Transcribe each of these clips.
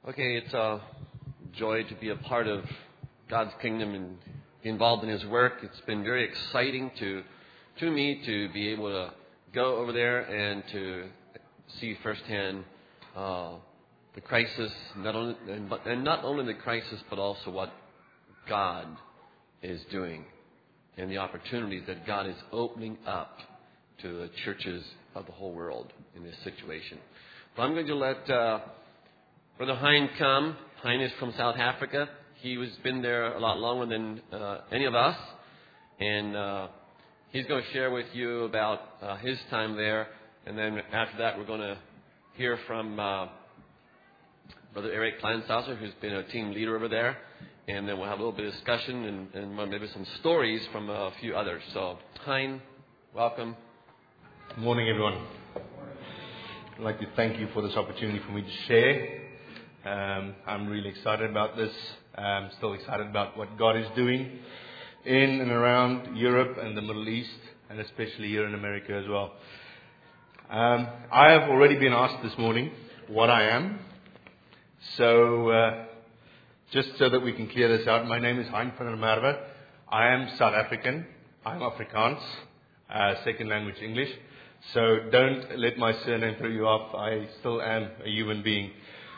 Okay, it's a joy to be a part of God's kingdom and be involved in His work. It's been very exciting to me to be able to go over there and to see firsthand the crisis, not only the crisis, but also what God is doing and the opportunities that God is opening up to the churches of the whole world in this situation. So I'm going to let Brother Hein come. Hein is from South Africa. He has been there a lot longer than any of us. And he's going to share with you about his time there. And then after that, we're going to hear from Brother Eric Kleinsauser, who's been a team leader over there. And then we'll have a little bit of discussion and maybe some stories from a few others. So, Hein, welcome. Good morning, everyone. I'd like to thank you for this opportunity for me to share. I'm really excited about this. I'm still excited about what God is doing in and around Europe and the Middle East, and especially here in America as well. I have already been asked this morning what I am. So, just so that we can clear this out, my name is Hein van der Merwe. I am South African. I'm Afrikaans, second language English. So don't let my surname throw you off. I still am a human being.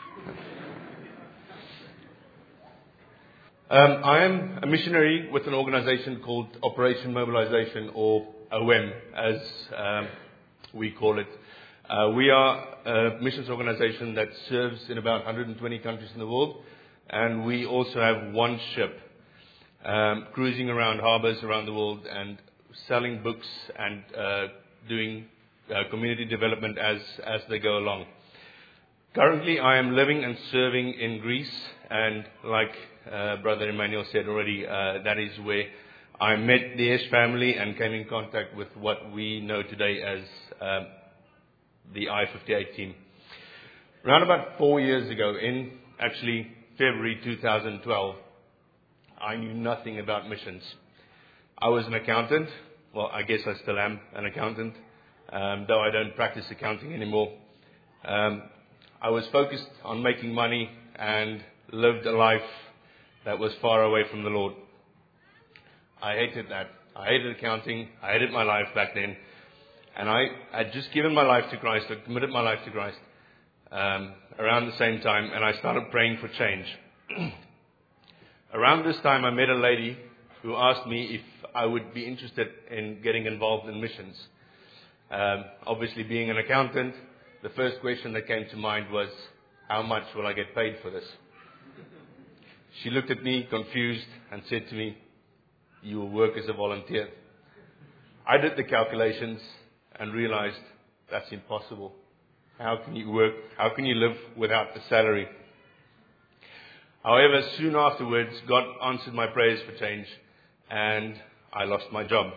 I am a missionary with an organization called Operation Mobilization, or OM, as we call it. We are a missions organization that serves in about 120 countries in the world, and we also have one ship cruising around harbors around the world and selling books and doing community development as they go along. Currently, I am living and serving in Greece, and like Brother Emmanuel said already, that is where I met the Esch family and came in contact with what we know today as the I-58 team. Around about 4 years ago, in actually February 2012, I knew nothing about missions. I was an accountant. Well, I guess I still am an accountant, though I don't practice accounting anymore. I was focused on making money and lived a life that was far away from the Lord. I hated that. I hated accounting. I hated my life back then. And I had just given my life to Christ. I committed my life to Christ around the same time, and I started praying for change. Around this time, I met a lady who asked me if I would be interested in getting involved in missions. Obviously, being an accountant, the first question that came to mind was, how much will I get paid for this? She looked at me confused and said to me, you will work as a volunteer. I did the calculations and realized that's impossible. How can you work? How can you live without a salary? However, soon afterwards, God answered my prayers for change, and I lost my job.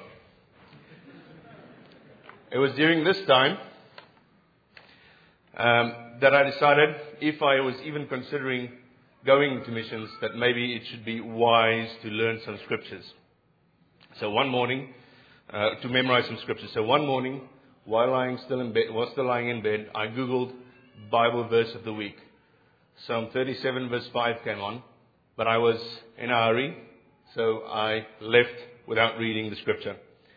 It was during this time that I decided, if I was even considering going to missions, that maybe it should be wise to learn some scriptures. So one morning, to memorize some scriptures. So one morning, while still lying in bed, I Googled Bible verse of the week. Psalm 37 verse 5 came on, but I was in a hurry, so I left without reading the scripture.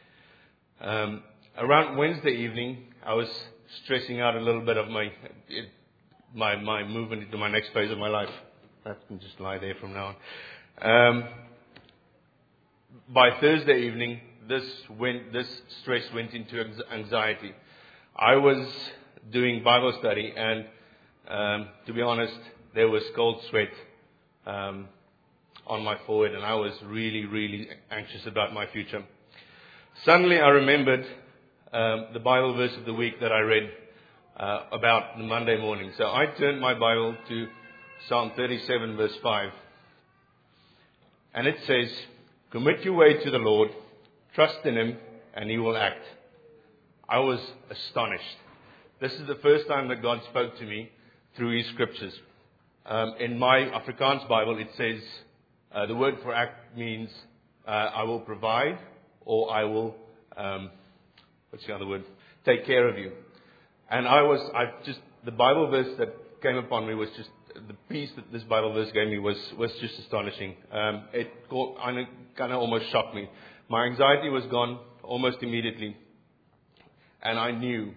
Around Wednesday evening, I was stressing out a little bit of my movement into my next phase of my life. I can just lie there from now on. By Thursday evening, this stress went into anxiety. I was doing Bible study, and to be honest, there was cold sweat on my forehead, and I was really, really anxious about my future. Suddenly, I remembered the Bible verse of the week that I read about the Monday morning. So I turned my Bible to Psalm 37 verse 5. And it says, commit your way to the Lord, trust in Him, and He will act. I was astonished. This is the first time that God spoke to me through His scriptures. In my Afrikaans Bible, it says, the word for act means I will provide, or I will, what's the other word? Take care of you. And the Bible verse that came upon me was just the peace that this Bible verse gave me was just astonishing. It kind of almost shocked me. My anxiety was gone almost immediately. And I knew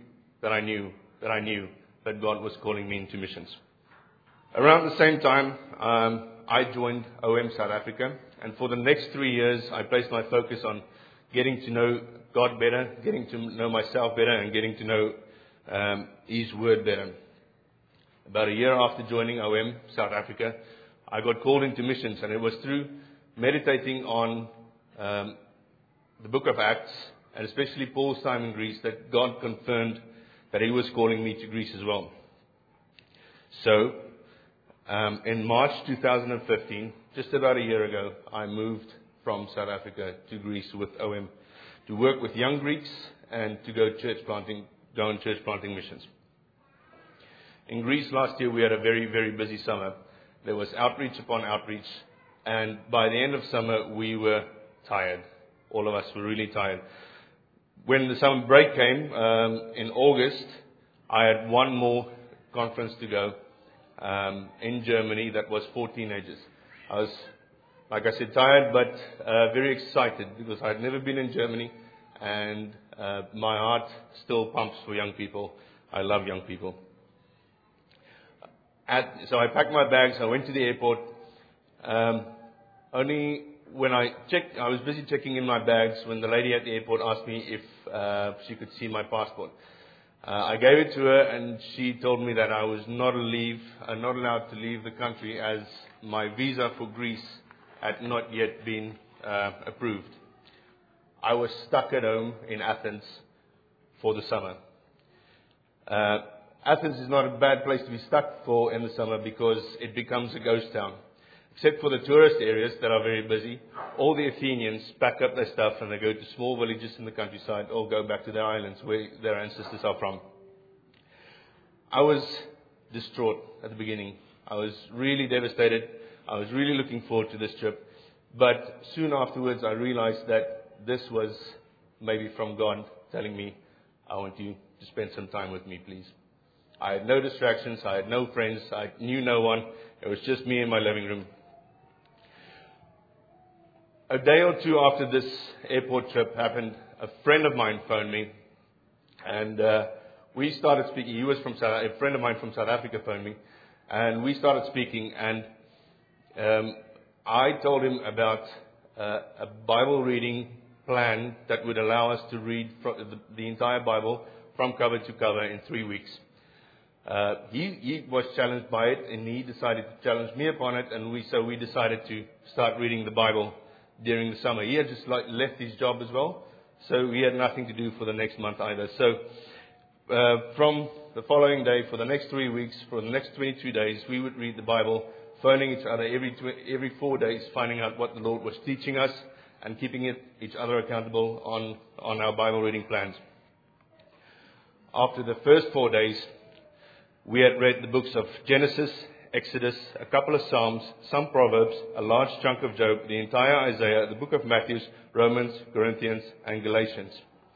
that God was calling me into missions. Around the same time, I joined OM South Africa. And for the next 3 years, I placed my focus on getting to know God better, getting to know myself better, and getting to know His Word better. About a year after joining OM South Africa, I got called into missions, and it was through meditating on the book of Acts, and especially Paul's time in Greece, that God confirmed that He was calling me to Greece as well. So, in March 2015, just about a year ago, I moved from South Africa to Greece with OM to work with young Greeks and to go on church planting missions. In Greece last year, we had a very, very busy summer. There was outreach upon outreach, and by the end of summer, we were tired. All of us were really tired. When the summer break came, in August, I had one more conference to go in Germany that was for teenagers. I was, like I said, tired, but very excited because I had never been in Germany, and my heart still pumps for young people. I love young people. So I packed my bags, I went to the airport. Only when I was busy checking in my bags when the lady at the airport asked me if she could see my passport. I gave it to her, and she told me that I was not allowed to leave the country as my visa for Greece had not yet been approved. I was stuck at home in Athens for the summer. Athens is not a bad place to be stuck for in the summer because it becomes a ghost town. Except for the tourist areas that are very busy, all the Athenians pack up their stuff and they go to small villages in the countryside or go back to their islands where their ancestors are from. I was distraught at the beginning. I was really devastated. I was really looking forward to this trip. But soon afterwards, I realized that this was maybe from God telling me, I want you to spend some time with me, please. I had no distractions. I had no friends. I knew no one. It was just me in my living room. A day or two after this airport trip happened, a friend of mine phoned me, and we started speaking. He was a friend of mine from South Africa phoned me, and we started speaking, and I told him about a Bible reading plan that would allow us to read the entire Bible from cover to cover in 3 weeks. He was challenged by it, and he decided to challenge me upon it, and we decided to start reading the Bible during the summer. He had just left his job as well, so he had nothing to do for the next month either. So from the following day, for the next 3 weeks, for the next 22 days, we would read the Bible, phoning each other every 4 days, finding out what the Lord was teaching us, and keeping each other accountable on our Bible reading plans. After the first 4 days, we had read the books of Genesis, Exodus, a couple of Psalms, some Proverbs, a large chunk of Job, the entire Isaiah, the book of Matthew, Romans, Corinthians, and Galatians.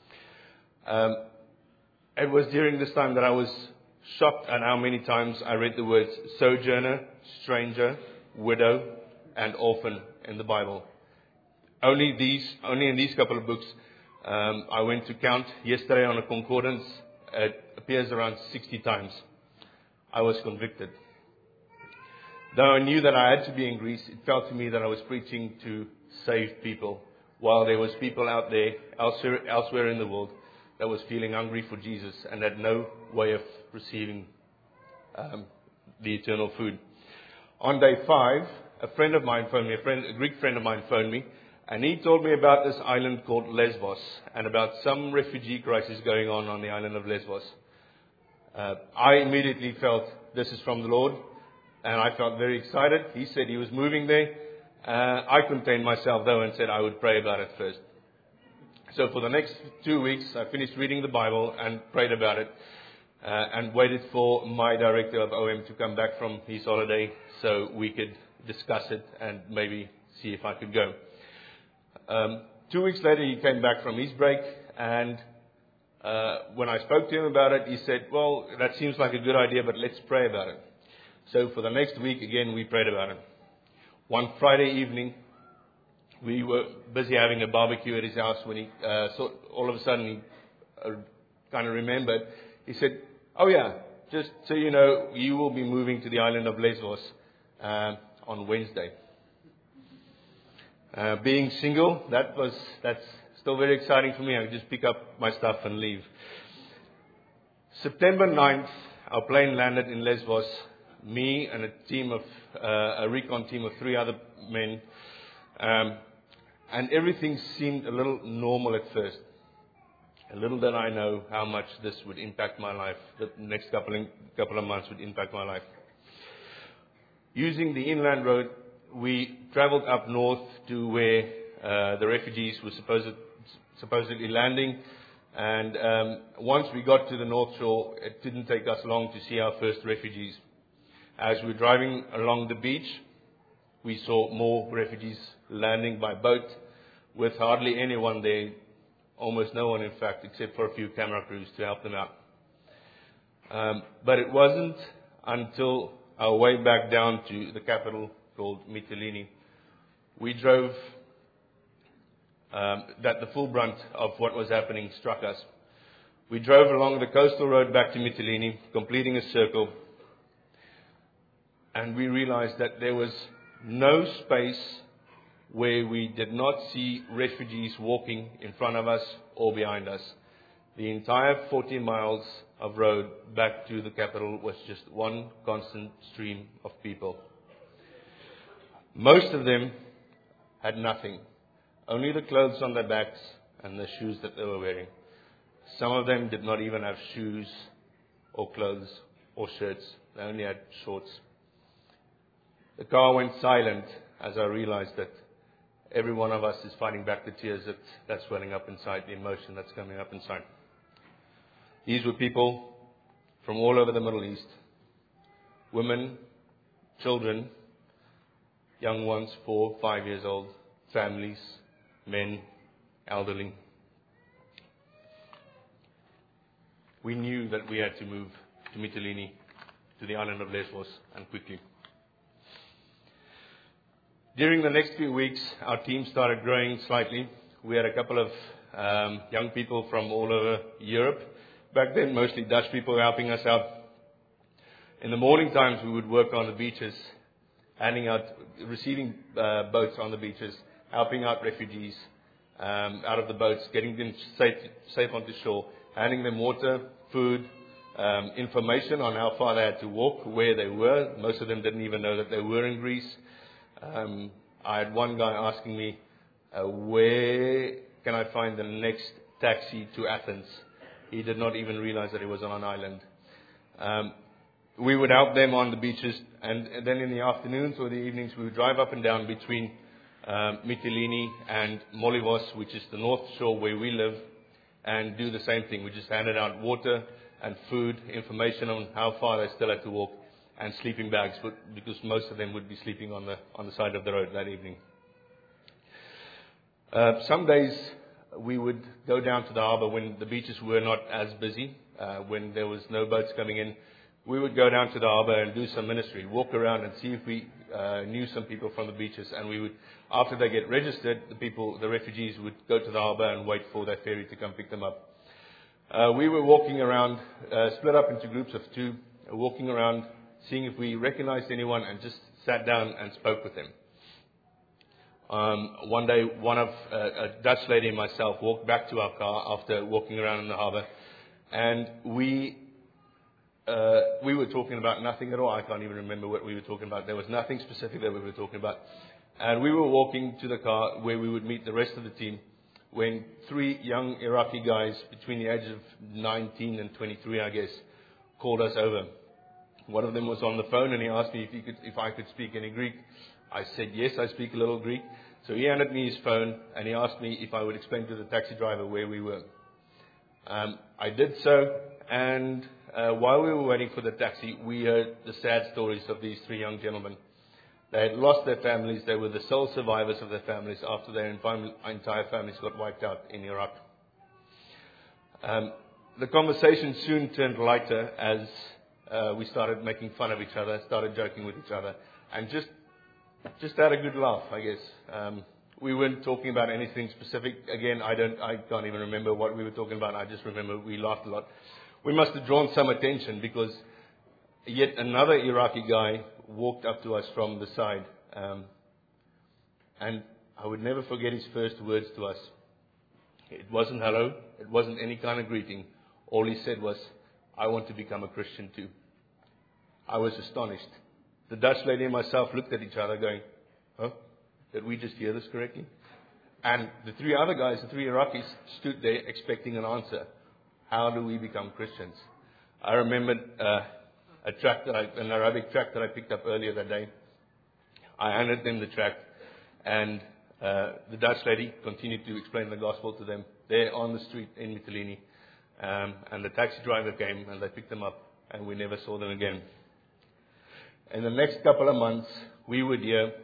It was during this time that I was shocked at how many times I read the words sojourner, stranger, widow, and orphan in the Bible. Only in these couple of books, I went to count yesterday on a concordance. It appears around 60 times. I was convicted. Though I knew that I had to be in Greece, it felt to me that I was preaching to saved people, while there was people out there, elsewhere in the world, that was feeling hungry for Jesus and had no way of receiving the eternal food. On day 5, a friend of mine phoned me, a Greek friend of mine phoned me, and he told me about this island called Lesbos and about some refugee crisis going on the island of Lesbos. I immediately felt this is from the Lord, and I felt very excited. He said he was moving there. I contained myself though and said I would pray about it first. So for the next 2 weeks, I finished reading the Bible and prayed about it, and waited for my director of OM to come back from his holiday so we could discuss it and maybe see if I could go. 2 weeks later, he came back from his break, and when I spoke to him about it, he said, well, that seems like a good idea, but let's pray about it. So for the next week, again, we prayed about it. One Friday evening, we were busy having a barbecue at his house when he all of a sudden he kind of remembered. He said, "Oh yeah, just so you know, you will be moving to the island of Lesbos on Wednesday." Being single, that's still very exciting for me. I could just pick up my stuff and leave. September 9th, our plane landed in Lesbos. Me and a recon team of 3 other men. And everything seemed a little normal at first. And little did I know how much this would impact my life. The next couple of months would impact my life. Using the inland road, we traveled up north to where the refugees were supposedly landing. And once we got to the North Shore, it didn't take us long to see our first refugees. As we were driving along the beach, we saw more refugees landing by boat with hardly anyone there, almost no one in fact, except for a few camera crews to help them out. But it wasn't until our way back down to the capital called Mytilene, we drove that the full brunt of what was happening struck us. We drove along the coastal road back to Mytilene, completing a circle, and we realized that there was no space where we did not see refugees walking in front of us or behind us. The entire 40 miles of road back to the capital was just one constant stream of people. Most of them had nothing, only the clothes on their backs and the shoes that they were wearing. Some of them did not even have shoes or clothes or shirts. They only had shorts. The car went silent as I realized that every one of us is fighting back the tears that's welling up inside, the emotion that's coming up inside. These were people from all over the Middle East. Women, children, young ones, 4, 5 years old, families, men, elderly. We knew that we had to move to Mytilene, to the island of Lesbos, and quickly. During the next few weeks, our team started growing slightly. We had a couple of young people from all over Europe. Back then, mostly Dutch people helping us out. In the morning times, we would work on the beaches, receiving boats on the beaches, helping out refugees out of the boats, getting them safe onto shore, handing them water, food, information on how far they had to walk, where they were. Most of them didn't even know that they were in Greece. I had one guy asking me, where can I find the next taxi to Athens? He did not even realize that he was on an island. We would help them on the beaches, and then in the afternoons or the evenings, we would drive up and down between Mytilene and Molivos, which is the North Shore where we live, and do the same thing. We just handed out water and food, information on how far they still had to walk, and sleeping bags, because most of them would be sleeping on the side of the road that evening. Some days we would go down to the harbor when the beaches were not as busy, when there was no boats coming in. We would go down to the harbor and do some ministry, walk around and see if we knew some people from the beaches. And we would, after they get registered, the refugees would go to the harbor and wait for their ferry to come pick them up. We were walking around, split up into groups of 2, walking around, seeing if we recognized anyone, and just sat down and spoke with them. One day, a Dutch lady and myself walked back to our car after walking around in the harbor, and we were talking about nothing at all. I can't even remember what we were talking about. There was nothing specific that we were talking about. And we were walking to the car where we would meet the rest of the team, when 3 young Iraqi guys between the ages of 19 and 23, I guess, called us over. One of them was on the phone, and he asked me if I could speak any Greek. I said, yes, I speak a little Greek. So he handed me his phone, and he asked me if I would explain to the taxi driver where we were. I did so, and while we were waiting for the taxi, we heard the sad stories of these 3 young gentlemen. They had lost their families. They were the sole survivors of their families after their entire families got wiped out in Iraq. The conversation soon turned lighter as we started making fun of each other, started joking with each other, and just had a good laugh, I guess. We weren't talking about anything specific. Again, I can't even remember what we were talking about. I just remember we laughed a lot. We must have drawn some attention because yet another Iraqi guy walked up to us from the side. And I would never forget his first words to us. It wasn't hello. It wasn't any kind of greeting. All he said was, "I want to become a Christian too." I was astonished. The Dutch lady and myself looked at each other going, "Huh? Did we just hear this correctly?" And the three other guys, the three Iraqis, stood there expecting an answer. How do we become Christians? I remembered an Arabic tract that I picked up earlier that day. I handed them the tract, and the Dutch lady continued to explain the gospel to them there on the street in Mytilene. And the taxi driver came, and they picked them up, and we never saw them again. In the next couple of months, we would hear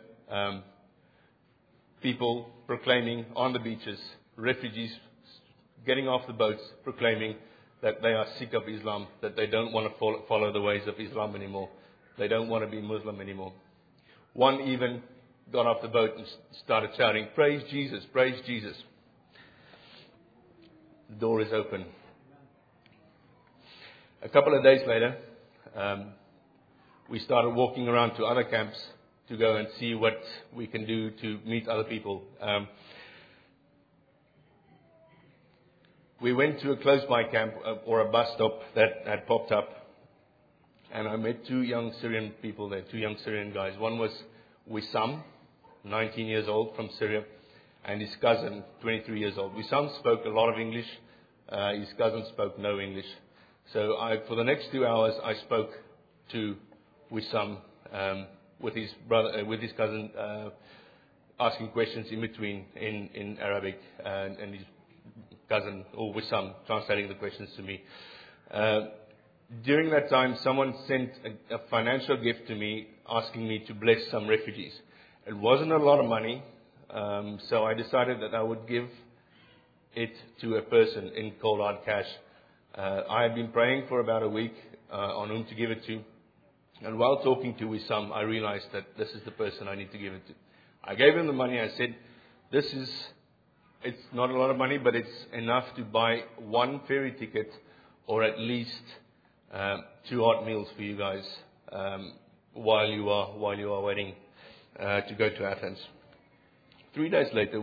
people proclaiming on the beaches, refugees getting off the boats, proclaiming that they are sick of Islam, that they don't want to follow the ways of Islam anymore. They don't want to be Muslim anymore. One even got off the boat and started shouting, "Praise Jesus, praise Jesus." The door is open. A couple of days later, we started walking around to other camps to go and see what we can do to meet other people. We went to a close-by camp or a bus stop that had popped up, and I met two young Syrian people there, two young Syrian guys. One was Wissam, 19 years old, from Syria, and his cousin, 23 years old. Wissam spoke a lot of English. His cousin spoke no English. So for the next 2 hours, I spoke to Wissam with his brother, with his cousin, asking questions in between in Arabic, and his cousin, or Wissam, translating the questions to me. During that time, someone sent a financial gift to me, asking me to bless some refugees. It wasn't a lot of money, so I decided that I would give it to a person in cold hard cash. I had been praying for about a week on whom to give it to. And while talking to Wissam, I realized that this is the person I need to give it to. I gave him the money. I said, it's not a lot of money, but it's enough to buy one ferry ticket or at least 2 hot meals for you guys while you are waiting to go to Athens. 3 days later,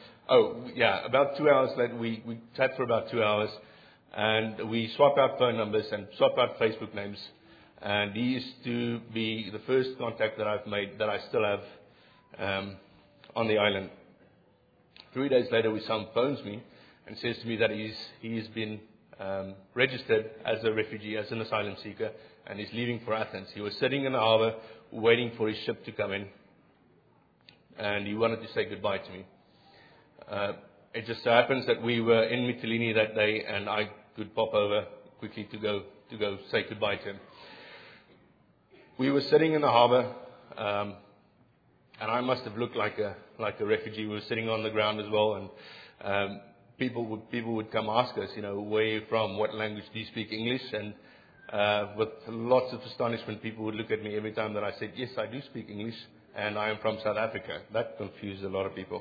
about 2 hours later, we chat for about 2 hours, and we swapped out phone numbers and swapped out Facebook names. And he used to be the first contact that I've made that I still have on the island. 3 days later, Wissam phones me and says to me that he's been registered as a refugee, as an asylum seeker, and he's leaving for Athens. He was sitting in the harbor waiting for his ship to come in, and he wanted to say goodbye to me. It just so happens that we were in Mytilene that day, and I could pop over quickly to go say goodbye to him. We were sitting in the harbor, and I must have looked like a refugee. We were sitting on the ground as well, and people would come ask us, where are you from? What language do you speak? English? And with lots of astonishment, people would look at me every time that I said, yes, I do speak English, and I am from South Africa. That confused a lot of people.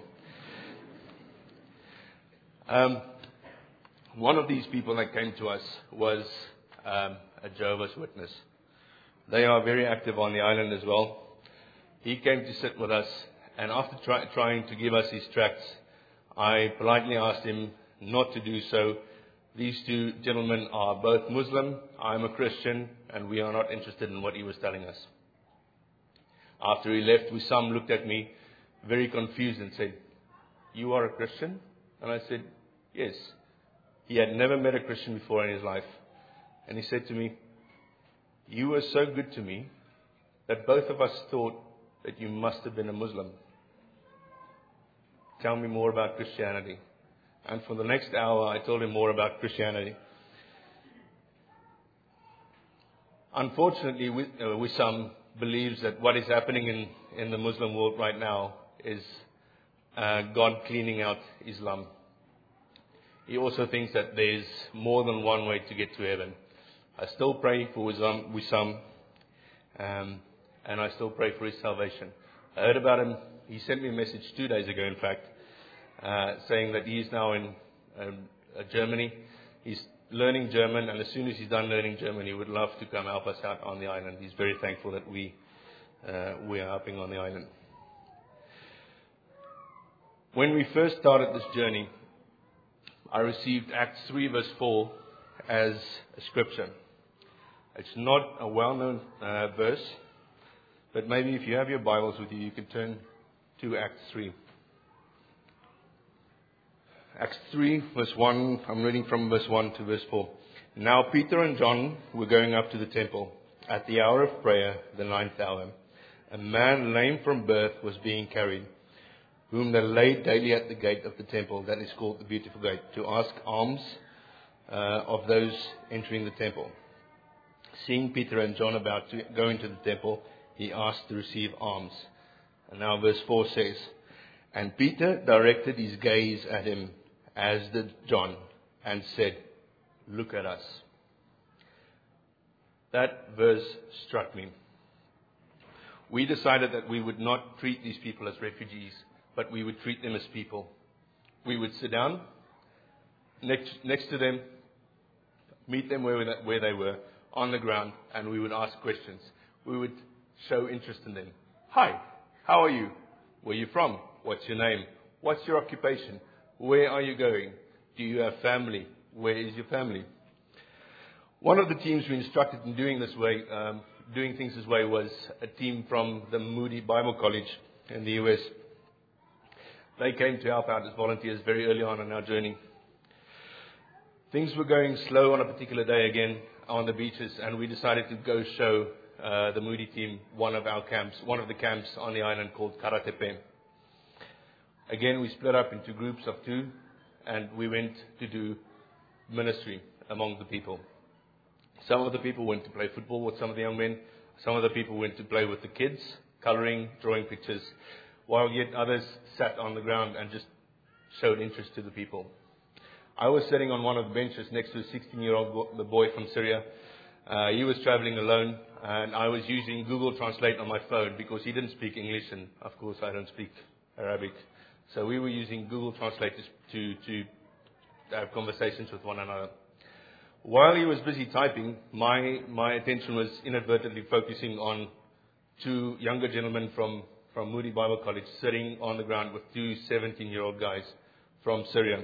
One of these people that came to us was a Jehovah's Witness. They are very active on the island as well. He came to sit with us, and after trying to give us his tracts, I politely asked him not to do so. These two gentlemen are both Muslim, I'm a Christian, and we are not interested in what he was telling us. After he left, Wissam looked at me very confused and said, "You are a Christian?" And I said, "Yes." He had never met a Christian before in his life. And he said to me, "You were so good to me that both of us thought that you must have been a Muslim. Tell me more about Christianity." And for the next hour, I told him more about Christianity. Unfortunately, Wissam believes that what is happening in the Muslim world right now is God cleaning out Islam. He also thinks that there's more than one way to get to heaven. I still pray for Wissam, and I still pray for his salvation. I heard about him. He sent me a message 2 days ago, in fact, saying that he is now in Germany. He's learning German, and as soon as he's done learning German, he would love to come help us out on the island. He's very thankful that we are helping on the island. When we first started this journey, I received Acts 3 verse 4 as a scripture. It's not a well-known verse, but maybe if you have your Bibles with you, you can turn to Acts 3. Acts 3 verse 1, I'm reading from verse 1 to verse 4. Now Peter and John were going up to the temple at the hour of prayer, the 9th hour. A man lame from birth was being carried, whom they laid daily at the gate of the temple, that is called the Beautiful Gate, to ask alms of those entering the temple. Seeing Peter and John about to go into the temple, he asked to receive alms. And now verse 4 says, and Peter directed his gaze at him, as did John, and said, look at us. That verse struck me. We decided that we would not treat these people as refugees, but we would treat them as people. We would sit down next to them, meet them where they were, on the ground, and we would ask questions. We would show interest in them. Hi, how are you? Where are you from? What's your name? What's your occupation? Where are you going? Do you have family? Where is your family? One of the teams we instructed in doing things this way was a team from the Moody Bible College in the US. They came to help out as volunteers very early on in our journey. Things were going slow on a particular day again on the beaches, and we decided to go show the Moody team one of the camps on the island called Karatepe. Again, we split up into groups of 2, and we went to do ministry among the people. Some of the people went to play football with some of the young men. Some of the people went to play with the kids, coloring, drawing pictures, while yet others sat on the ground and just showed interest to the people. I was sitting on one of the benches next to a 16-year-old boy from Syria. He was traveling alone, and I was using Google Translate on my phone because he didn't speak English, and of course I don't speak Arabic. So we were using Google Translate to have conversations with one another. While he was busy typing, my attention was inadvertently focusing on 2 younger gentlemen from Moody Bible College sitting on the ground with 2 17-year-old guys from Syria.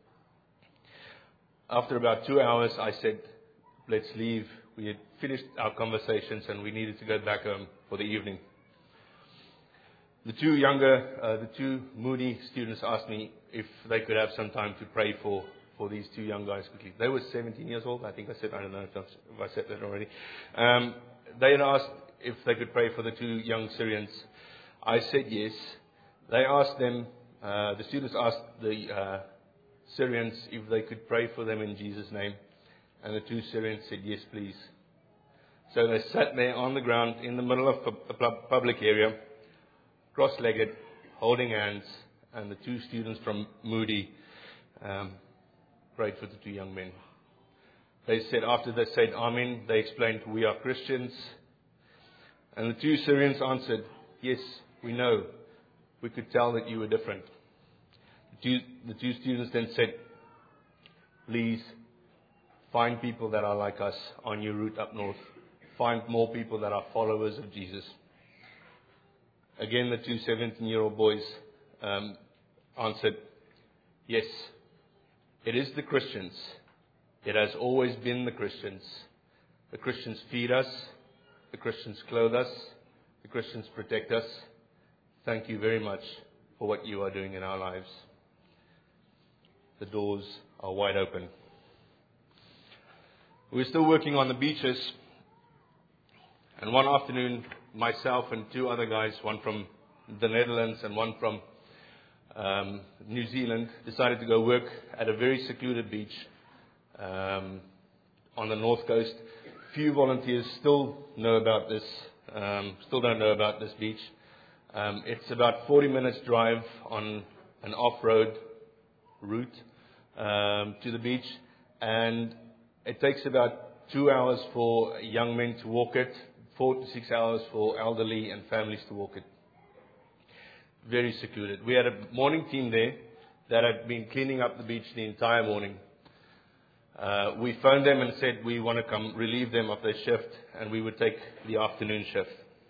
After about 2 hours, I said, let's leave. We had finished our conversations and we needed to go back home for the evening. The 2 Moody students asked me if they could have some time to pray for these 2 young guys quickly. They were 17 years old. I think I don't know if I said that already. They had asked if they could pray for the 2 young Syrians. I said yes. They asked them, the students asked the Syrians if they could pray for them in Jesus' name. And the 2 Syrians said, yes, please. So they sat there on the ground in the middle of a public area, cross-legged, holding hands, and the 2 students from Moody prayed for the 2 young men. They said, after they said Amen, they explained, we are Christians. And the 2 Syrians answered, yes, we know. We could tell that you were different. The two students then said, please find people that are like us on your route up north. Find more people that are followers of Jesus. Again, the 2 17-year-old boys answered, yes, it is the Christians. It has always been the Christians. The Christians feed us. The Christians clothe us. The Christians protect us. Thank you very much for what you are doing in our lives. The doors are wide open. We're still working on the beaches. And one afternoon, myself and 2 other guys, one from the Netherlands and one from New Zealand, decided to go work at a very secluded beach on the north coast. Few volunteers still know about this, still don't know about this beach. It's about 40 minutes drive on an off-road route to the beach, and it takes about 2 hours for young men to walk it, 4 to 6 hours for elderly and families to walk it. Very secluded. We had a morning team there that had been cleaning up the beach the entire morning. We phoned them and said we want to come relieve them of their shift, and we would take the afternoon shift.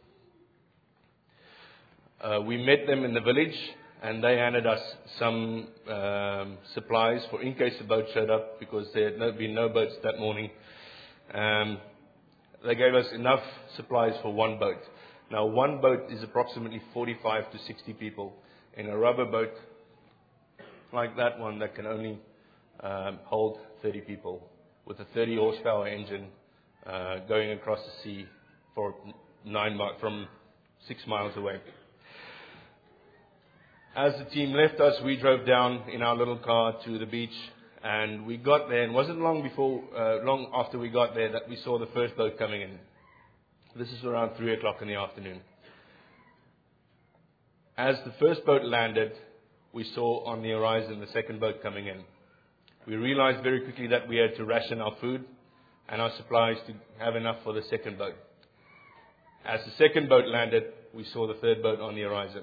We met them in the village, and they handed us some supplies for in case the boat showed up, because there had been no boats that morning. They gave us enough supplies for one boat. Now, one boat is approximately 45 to 60 people. In a rubber boat like that one, that can only hold 30 people, with a 30 horsepower engine going across the sea for from 6 miles away. As the team left us, we drove down in our little car to the beach, and we got there, and it wasn't long after we got there that we saw the first boat coming in. This is around 3 o'clock in the afternoon. As the first boat landed, we saw on the horizon the second boat coming in. We realized very quickly that we had to ration our food and our supplies to have enough for the second boat. As the second boat landed, we saw the third boat on the horizon.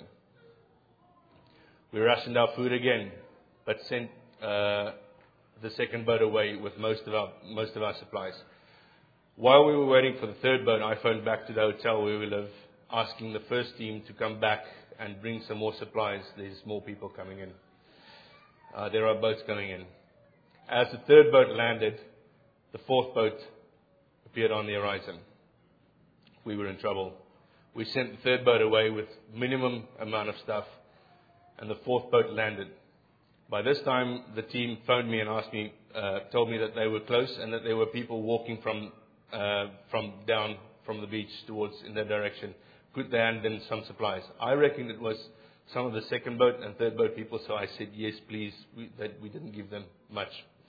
We rationed our food again, but sent the second boat away with most of our supplies. While we were waiting for the third boat, I phoned back to the hotel where we live, asking the first team to come back and bring some more supplies. There's more people coming in. There are boats coming in. As the third boat landed, the fourth boat appeared on the horizon. We were in trouble. We sent the third boat away with minimum amount of stuff, and the fourth boat landed. By this time, the team phoned me and told me that they were close and that there were people walking from down from the beach towards in that direction. Could they hand in some supplies? I reckoned it was some of the second boat and third boat people, so I said, yes, please, that we didn't give them much.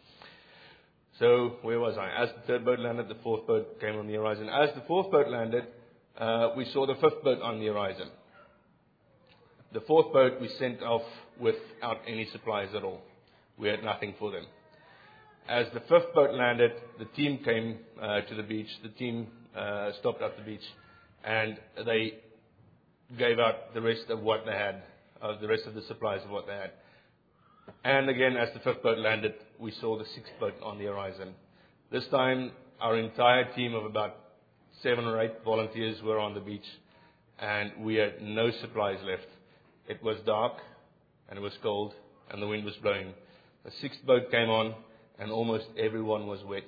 So where was I? As the third boat landed, the fourth boat came on the horizon. As the fourth boat landed, we saw the fifth boat on the horizon. The fourth boat we sent off without any supplies at all. We had nothing for them. As the fifth boat landed, the team came to the beach. The team stopped at the beach, and they gave out the rest of what they had, the rest of the supplies of what they had. And again, as the fifth boat landed, we saw the sixth boat on the horizon. This time, our entire team of about 7 or 8 volunteers were on the beach, and we had no supplies left. It was dark, and it was cold, and the wind was blowing. The sixth boat came on, and almost everyone was wet.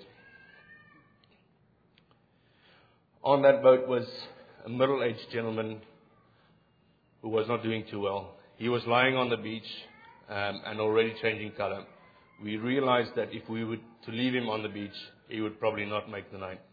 On that boat was a middle-aged gentleman who was not doing too well. He was lying on the beach and already changing color. We realized that if we were to leave him on the beach, he would probably not make the night.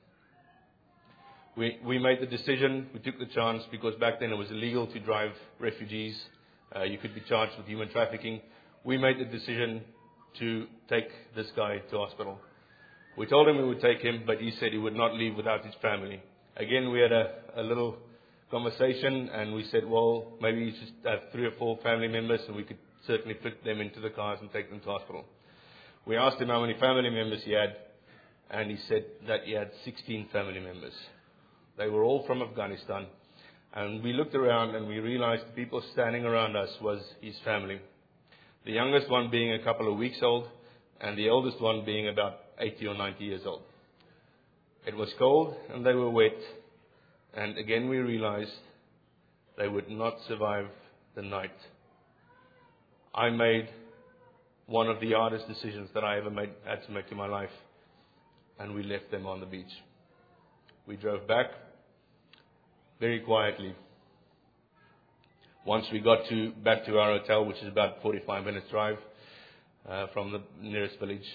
We made the decision, we took the chance, because back then it was illegal to drive refugees. You could be charged with human trafficking. We made the decision to take this guy to hospital. We told him we would take him, but he said he would not leave without his family. Again, we had a little conversation, and we said, well, maybe he just have 3 or 4 family members, and we could certainly fit them into the cars and take them to hospital. We asked him how many family members he had, and he said that he had 16 family members. They were all from Afghanistan. And we looked around and we realized the people standing around us was his family. The youngest one being a couple of weeks old, and the oldest one being about 80 or 90 years old. It was cold and they were wet. And again we realized they would not survive the night. I made one of the hardest decisions that I ever had to make in my life. And we left them on the beach. We drove back very quietly. Once we got back to our hotel, which is about 45 minutes drive from the nearest village,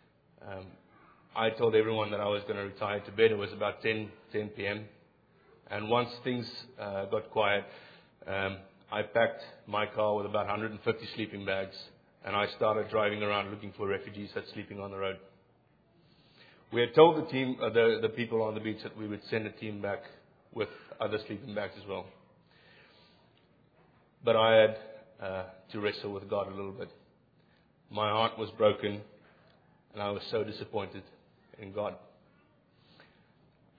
I told everyone that I was going to retire to bed. It was about 10 p.m. And once things got quiet, I packed my car with about 150 sleeping bags, and I started driving around looking for refugees that's sleeping on the road. We had told the team, the people on the beach, that we would send a team back with other sleeping bags as well. But I had to wrestle with God a little bit. My heart was broken, and I was so disappointed in God.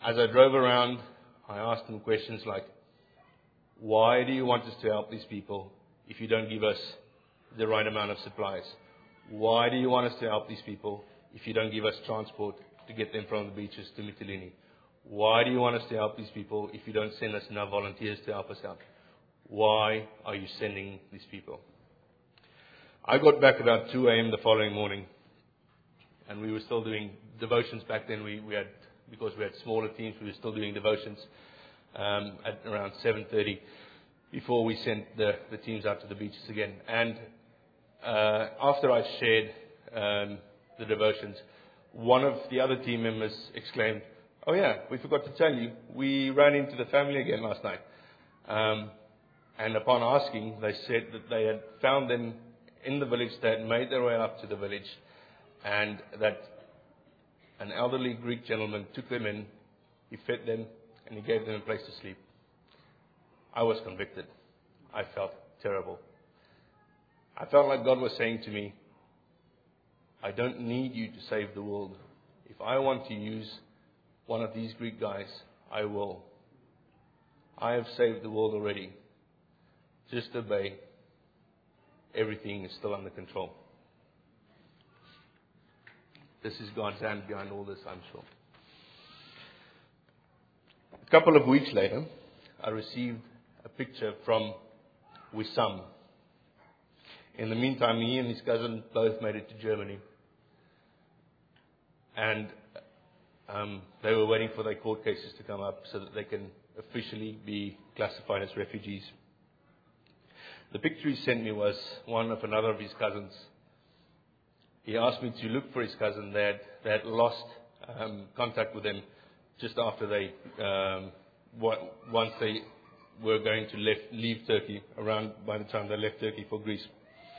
as I drove around, I asked them questions like, why do you want us to help these people if you don't give us the right amount of supplies? Why do you want us to help these people if you don't give us transport to get them from the beaches to Mytilene? Why do you want us to help these people if you don't send us enough volunteers to help us out? Why are you sending these people? I got back about 2 a.m. the following morning, and we were still doing devotions back then. We had, because we had smaller teams, we were still doing devotions at around 7:30 before we sent the teams out to the beaches again. And after I shared the devotions, one of the other team members exclaimed, "Oh yeah, we forgot to tell you, we ran into the family again last night." And upon asking, they said that they had found them in the village. They had made their way up to the village, and that an elderly Greek gentleman took them in, he fed them, and he gave them a place to sleep. I was convicted. I felt terrible. I felt like God was saying to me, I don't need you to save the world. If I want to use one of these Greek guys, I will. I have saved the world already. Just obey. Everything is still under control. This is God's hand behind all this, I'm sure. A couple of weeks later, I received a picture from Wissam. In the meantime, he and his cousin both made it to Germany. And they were waiting for their court cases to come up so that they can officially be classified as refugees. The picture he sent me was one of another of his cousins. He asked me to look for his cousin. They had lost contact with him just after once they were going to leave Turkey, around by the time they left Turkey for Greece.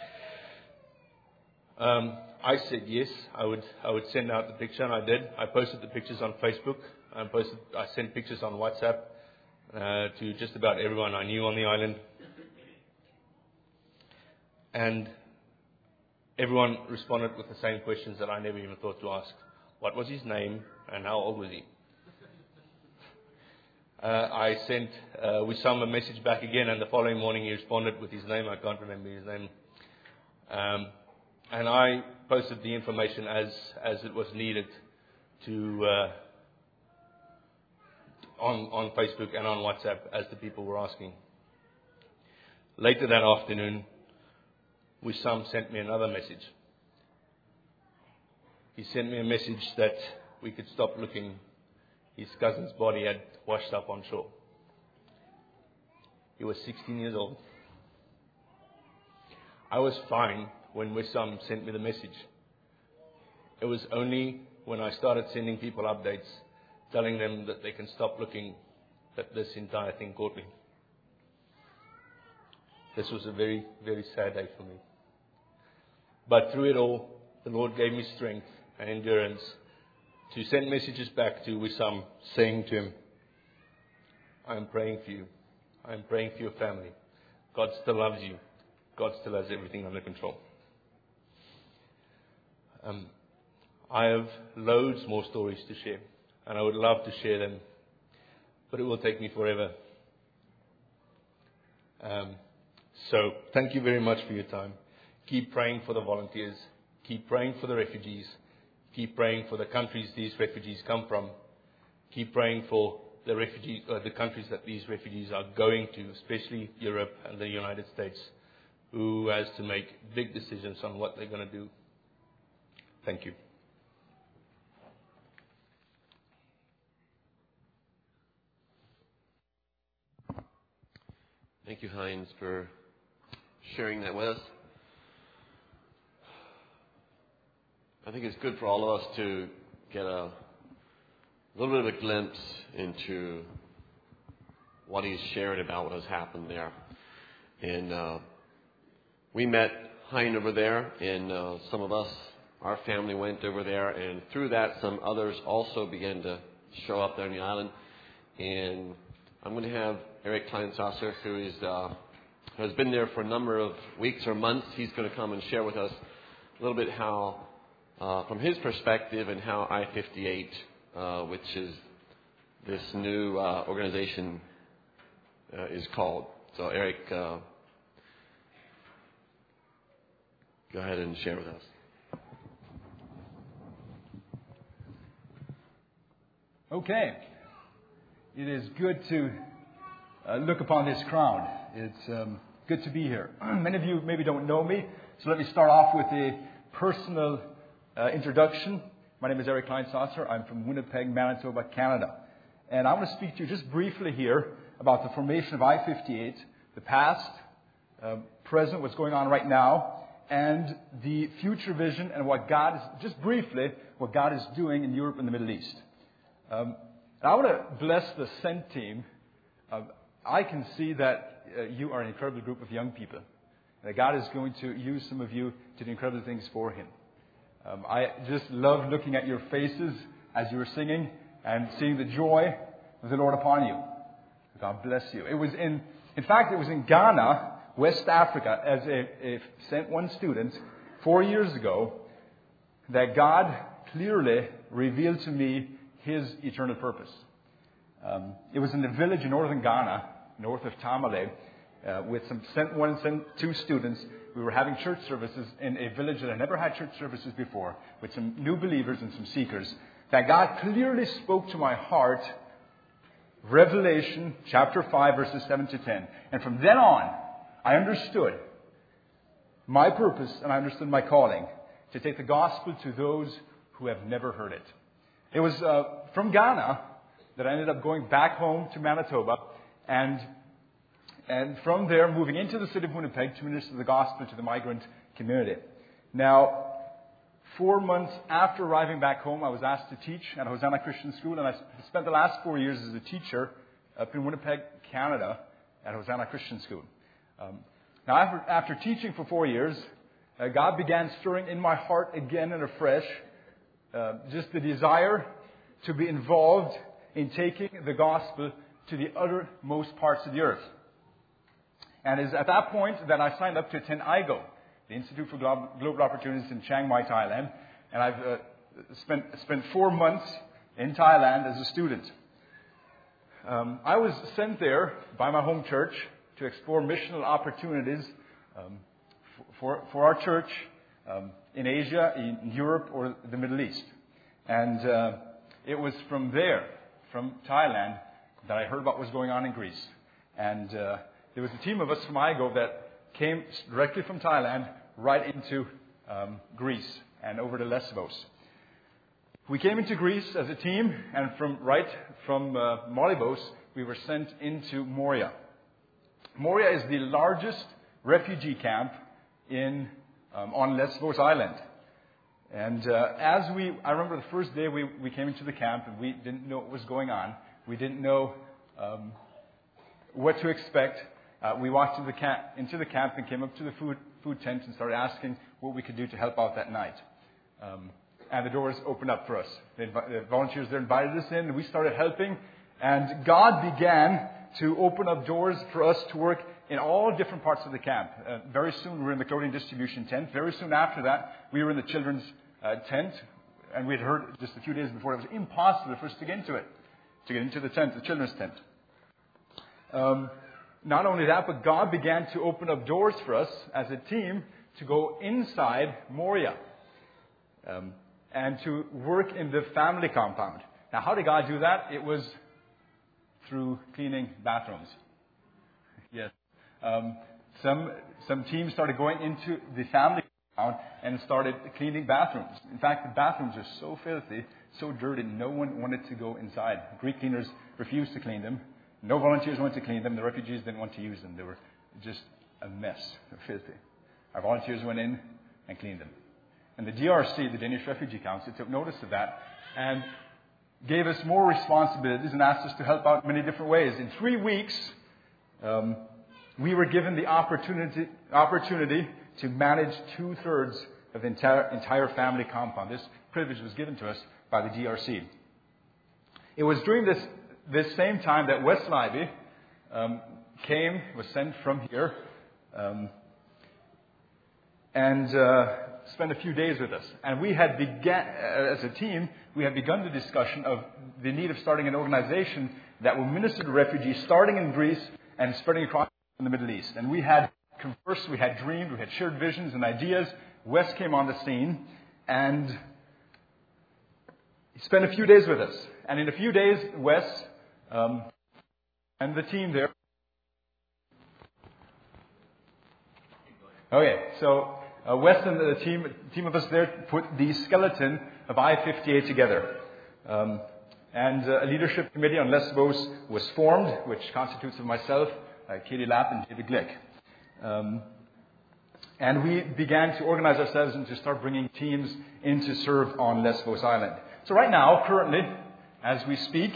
I said yes, I would send out the picture, and I did. I posted the pictures on Facebook. I sent pictures on WhatsApp to just about everyone I knew on the island. And everyone responded with the same questions that I never even thought to ask. What was his name, and how old was he? I sent Wissam a message back again, and the following morning he responded with his name. I can't remember his name. And I posted the information as it was needed to on Facebook and on WhatsApp as the people were asking. Later that afternoon, Wissam sent me another message. He sent me a message that we could stop looking. His cousin's body had washed up on shore. He was 16 years old. I was fine when Wissam sent me the message. It was only when I started sending people updates, telling them that they can stop looking, that this entire thing caught me. This was a very, very sad day for me. But through it all, the Lord gave me strength and endurance to send messages back to Wissam, saying to him, I am praying for you. I am praying for your family. God still loves you. God still has everything under control. I have loads more stories to share, and I would love to share them, but it will take me forever. So thank you very much for your time. Keep praying for the volunteers. Keep praying for the refugees. Keep praying for the countries these refugees come from. Keep praying for the countries that these refugees are going to, especially Europe and the United States, who has to make big decisions on what they're going to do. Thank you. Thank you, Heinz, for sharing that with us. I think it's good for all of us to get a little bit of a glimpse into what he's shared about what has happened there. And we met Hein over there, and some of us, our family went over there, and through that some others also began to show up there on the island. And I'm going to have Eric Kleinsasser, who has been there for a number of weeks or months. He's going to come and share with us a little bit how, from his perspective, and how I-58, which is this new organization is called. So Eric, go ahead and share with us. Okay. It is good to look upon this crowd. It's good to be here. Many of you maybe don't know me, so let me start off with a personal introduction. My name is Eric Kleinsasser. I'm from Winnipeg, Manitoba, Canada. And I want to speak to you just briefly here about the formation of I-58, the past, present, what's going on right now, and the future vision and what God is, just briefly, what God is doing in Europe and the Middle East. I want to bless the SEND team. I can see that you are an incredible group of young people. That God is going to use some of you to do incredible things for Him. I just love looking at your faces as you were singing and seeing the joy of the Lord upon you. God bless you. It was in fact, it was in Ghana, West Africa, as a sent one student 4 years ago, that God clearly revealed to me His eternal purpose. It was in the village in northern Ghana, north of Tamale, with some sent one and sent two students. We were having church services in a village that had never had church services before, with some new believers and some seekers. That God clearly spoke to my heart, Revelation chapter 5, verses 7 to 10. And from then on, I understood my purpose and I understood my calling to take the gospel to those who have never heard it. It was from Ghana that I ended up going back home to Manitoba and from there moving into the city of Winnipeg to minister the gospel to the migrant community. Now, 4 months after arriving back home, I was asked to teach at Hosanna Christian School, and I spent the last 4 years as a teacher up in Winnipeg, Canada, at Hosanna Christian School. Now, after teaching for 4 years, God began stirring in my heart again and afresh just the desire to be involved in taking the gospel to the uttermost parts of the earth. And it is at that point that I signed up to attend IGO, the Institute for Global Opportunities in Chiang Mai, Thailand. And I've spent 4 months in Thailand as a student. I was sent there by my home church to explore missional opportunities for our church in Asia, in Europe, or the Middle East. And it was from there, from Thailand, that I heard what was going on in Greece. And there was a team of us from IGO that came directly from Thailand right into Greece and over to Lesbos. We came into Greece as a team, and from Molybos, we were sent into Moria. Moria is the largest refugee camp on Lesbos Island. And I remember the first day we came into the camp, and we didn't know what was going on. We didn't know what to expect. We walked into the camp and came up to the food tent and started asking what we could do to help out that night. And the doors opened up for us. The volunteers there invited us in, and we started helping. And God began to open up doors for us to work in all different parts of the camp. Very soon we were in the clothing distribution tent. Very soon after that, we were in the children's tent. And we had heard just a few days before it was impossible for us to get into it, to get into the tent, the children's tent. Not only that, but God began to open up doors for us as a team to go inside Moria and to work in the family compound. Now, how did God do that? It was through cleaning bathrooms. Yes. Some teams started going into the family compound and started cleaning bathrooms. In fact, the bathrooms are so filthy, so dirty, no one wanted to go inside. Greek cleaners refused to clean them. No volunteers wanted to clean them. The refugees didn't want to use them. They were just a mess. They're filthy. Our volunteers went in and cleaned them. And the DRC, the Danish Refugee Council, took notice of that and gave us more responsibilities and asked us to help out in many different ways. In 3 weeks, we were given the opportunity to manage 2/3 of the entire family compound. This privilege was given to us by the DRC. It was during this same time that Wes Libby was sent from here, and spend a few days with us. And we had as a team, we had begun the discussion of the need of starting an organization that will minister to refugees, starting in Greece and spreading across in the Middle East. And we had conversed, we had dreamed, we had shared visions and ideas. Wes came on the scene, and he spent a few days with us. And in a few days, Wes and the team there. Okay, so Wes and the team of us there put the skeleton of I-58 together. And a leadership committee on Lesbos was formed, which constitutes of myself, Katie Lapp, and David Glick. And we began to organize ourselves and to start bringing teams in to serve on Lesbos Island. So right now, currently, as we speak,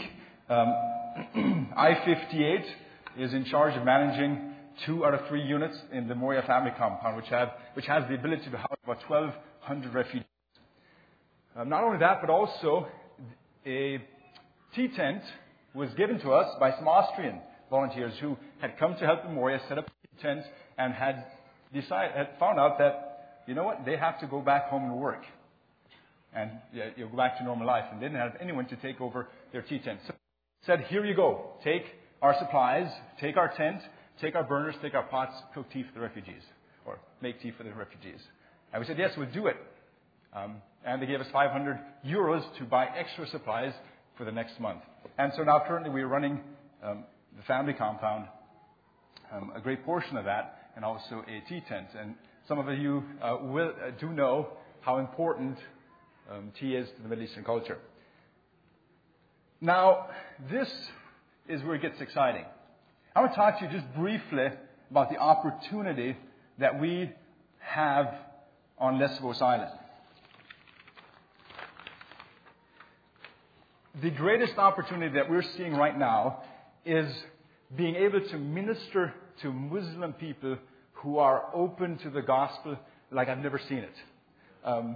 I-58 is in charge of managing 2 out of 3 units in the Moria family compound, which has the ability to house about 1,200 refugees. Not only that, but also a tea tent was given to us by some Austrian volunteers who had come to help in Moria set up a tea tent and had found out that, you know what, they have to go back home and work. And you'll go back to normal life. And they didn't have anyone to take over their tea tent. So said, here you go. Take our supplies, take our tent, take our burners, take our pots, cook tea for the refugees. Or make tea for the refugees. And we said, yes, we'll do it. And they gave us 500 euros to buy extra supplies for the next month. And so now currently we're running the family compound, a great portion of that, and also a tea tent. And some of you do know how important tea is to the Middle Eastern culture. Now, this is where it gets exciting. I want to talk to you just briefly about the opportunity that we have on Lesbos Island. The greatest opportunity that we're seeing right now is being able to minister to Muslim people who are open to the gospel like I've never seen it.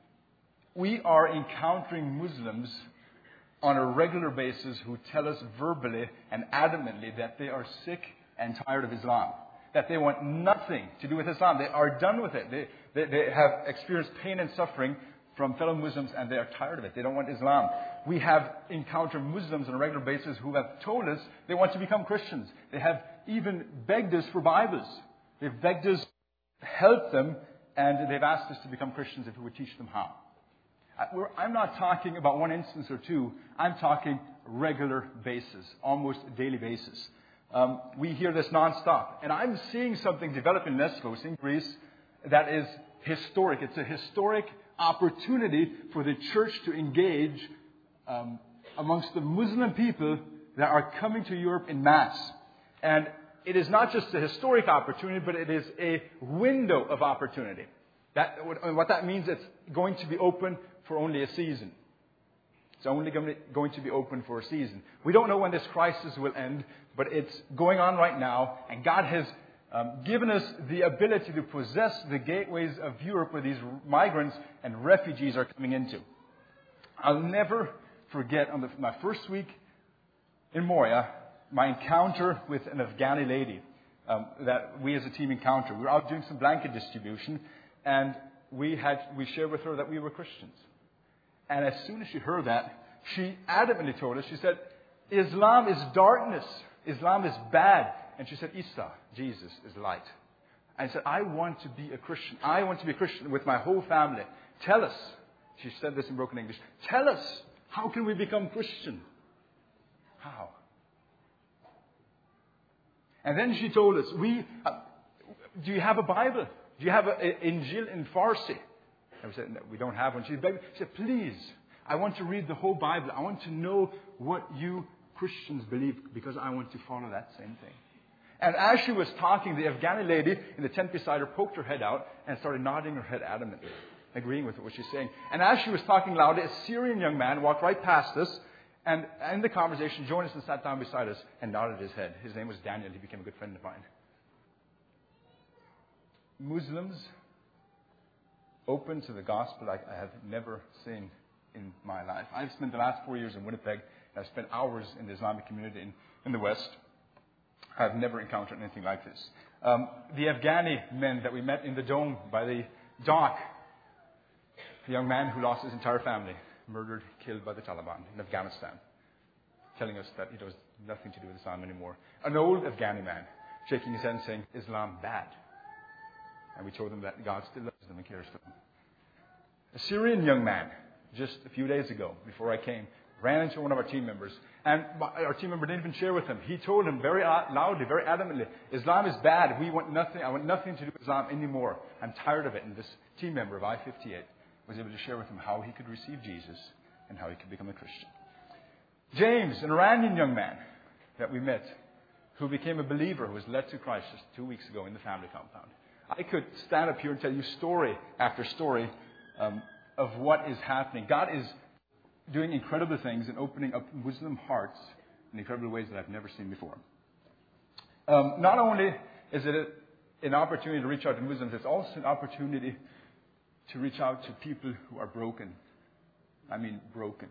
We are encountering Muslims on a regular basis who tell us verbally and adamantly that they are sick and tired of Islam, that they want nothing to do with Islam. They are done with it. They have experienced pain and suffering from fellow Muslims, and they are tired of it. They don't want Islam. We have encountered Muslims on a regular basis who have told us they want to become Christians. They have even begged us for Bibles. They've begged us to help them, and they've asked us to become Christians if we would teach them how. I'm not talking about one instance or two. I'm talking regular basis, almost daily basis. We hear this nonstop. And I'm seeing something develop in Lesbos, in Greece, that is historic. It's a historic opportunity for the church to engage amongst the Muslim people that are coming to Europe in mass. And it is not just a historic opportunity, but it is a window of opportunity. What that means, it's going to be open for only a season. It's only going to be open for a season. We don't know when this crisis will end, but it's going on right now, and God has given us the ability to possess the gateways of Europe where these migrants and refugees are coming into. I'll never forget on my first week in Moria, my encounter with an Afghani lady that we as a team encountered. We were out doing some blanket distribution, and we shared with her that we were Christians. And as soon as she heard that, she adamantly told us, she said, Islam is darkness. Islam is bad. And she said, Isa, Jesus, is light. And I said, I want to be a Christian. I want to be a Christian with my whole family. Tell us. She said this in broken English. Tell us, how can we become Christian? How? And then she told us, do you have a Bible? Do you have an Injil in Farsi? And we said, no, we don't have one. She said, please, I want to read the whole Bible. I want to know what you Christians believe because I want to follow that same thing. And as she was talking, the Afghani lady in the tent beside her poked her head out and started nodding her head adamantly, agreeing with what she's saying. And as she was talking loudly, a Syrian young man walked right past us and in the conversation joined us and sat down beside us and nodded his head. His name was Daniel. He became a good friend of mine. Muslims open to the gospel like I have never seen in my life. I've spent the last 4 years in Winnipeg. And I've spent hours in the Islamic community in the West. I've never encountered anything like this. The Afghani men that we met in the dome by the dock A young man who lost his entire family, murdered, killed by the Taliban in Afghanistan, telling us that it was nothing to do with Islam anymore. An old Afghani man shaking his head and saying, Islam bad. And we told them that God still loves them and cares for them. A Syrian young man, just a few days ago, before I came, ran into one of our team members. And our team member didn't even share with him. He told him very loudly, very adamantly, Islam is bad. I want nothing to do with Islam anymore. I'm tired of it. And this team member of I-58 was able to share with him how he could receive Jesus and how he could become a Christian. James, an Iranian young man that we met, who became a believer, who was led to Christ just 2 weeks ago in the family compound. I could stand up here and tell you story after story of what is happening. God is doing incredible things and opening up Muslim hearts in incredible ways that I've never seen before. Not only is it an opportunity to reach out to Muslims, it's also an opportunity to reach out to people who are broken. I mean broken.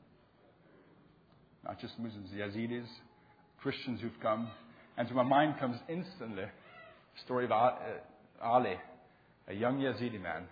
Not just Muslims, Yazidis, Christians who've come. And to my mind comes instantly the story of Ali, a young Yazidi man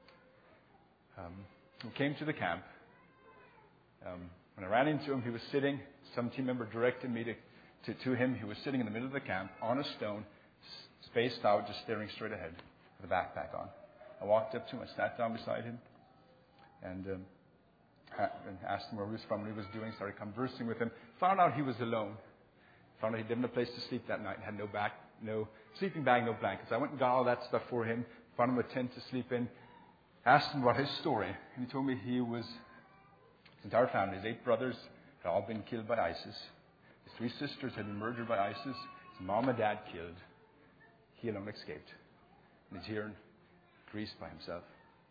who came to the camp. When I ran into him, he was sitting. Some team member directed me to him. He was sitting in the middle of the camp on a stone, spaced out, just staring straight ahead with a backpack on. I walked up to him. I sat down beside him and asked him where he was from, what he was doing. Started conversing with him. Found out he was alone. Found out he didn't have a place to sleep that night. Had no sleeping bag, no blankets. I went and got all that stuff for him. Found him a tent to sleep in. Asked him about his story. And he told me his entire family, his 8 brothers, had all been killed by ISIS. His 3 sisters had been murdered by ISIS. His mom and dad killed. He alone escaped. And he's here in Greece by himself.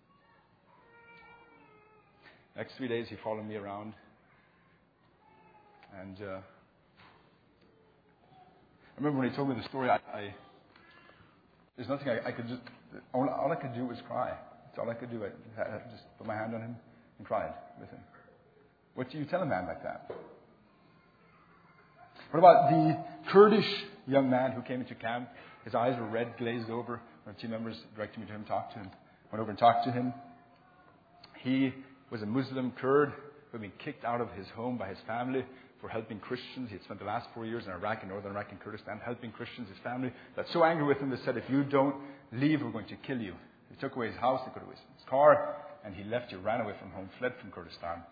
Next 3 days, he followed me around. And I remember when he told me the story, there's nothing I could just... All I could do was cry. That's all I could do. I just put my hand on him and cried with him. What do you tell a man like that? What about the Kurdish young man who came into camp? His eyes were red, glazed over. One of the team members directed me to him, talked to him. Went over and talked to him. He was a Muslim Kurd who had been kicked out of his home by his family for helping Christians. He had spent the last 4 years in Iraq, in northern Iraq and Kurdistan, helping Christians. His family got so angry with him, they said, if you don't leave, we're going to kill you. They took away his house, they took away his car, and he left. He ran away from home, fled from Kurdistan.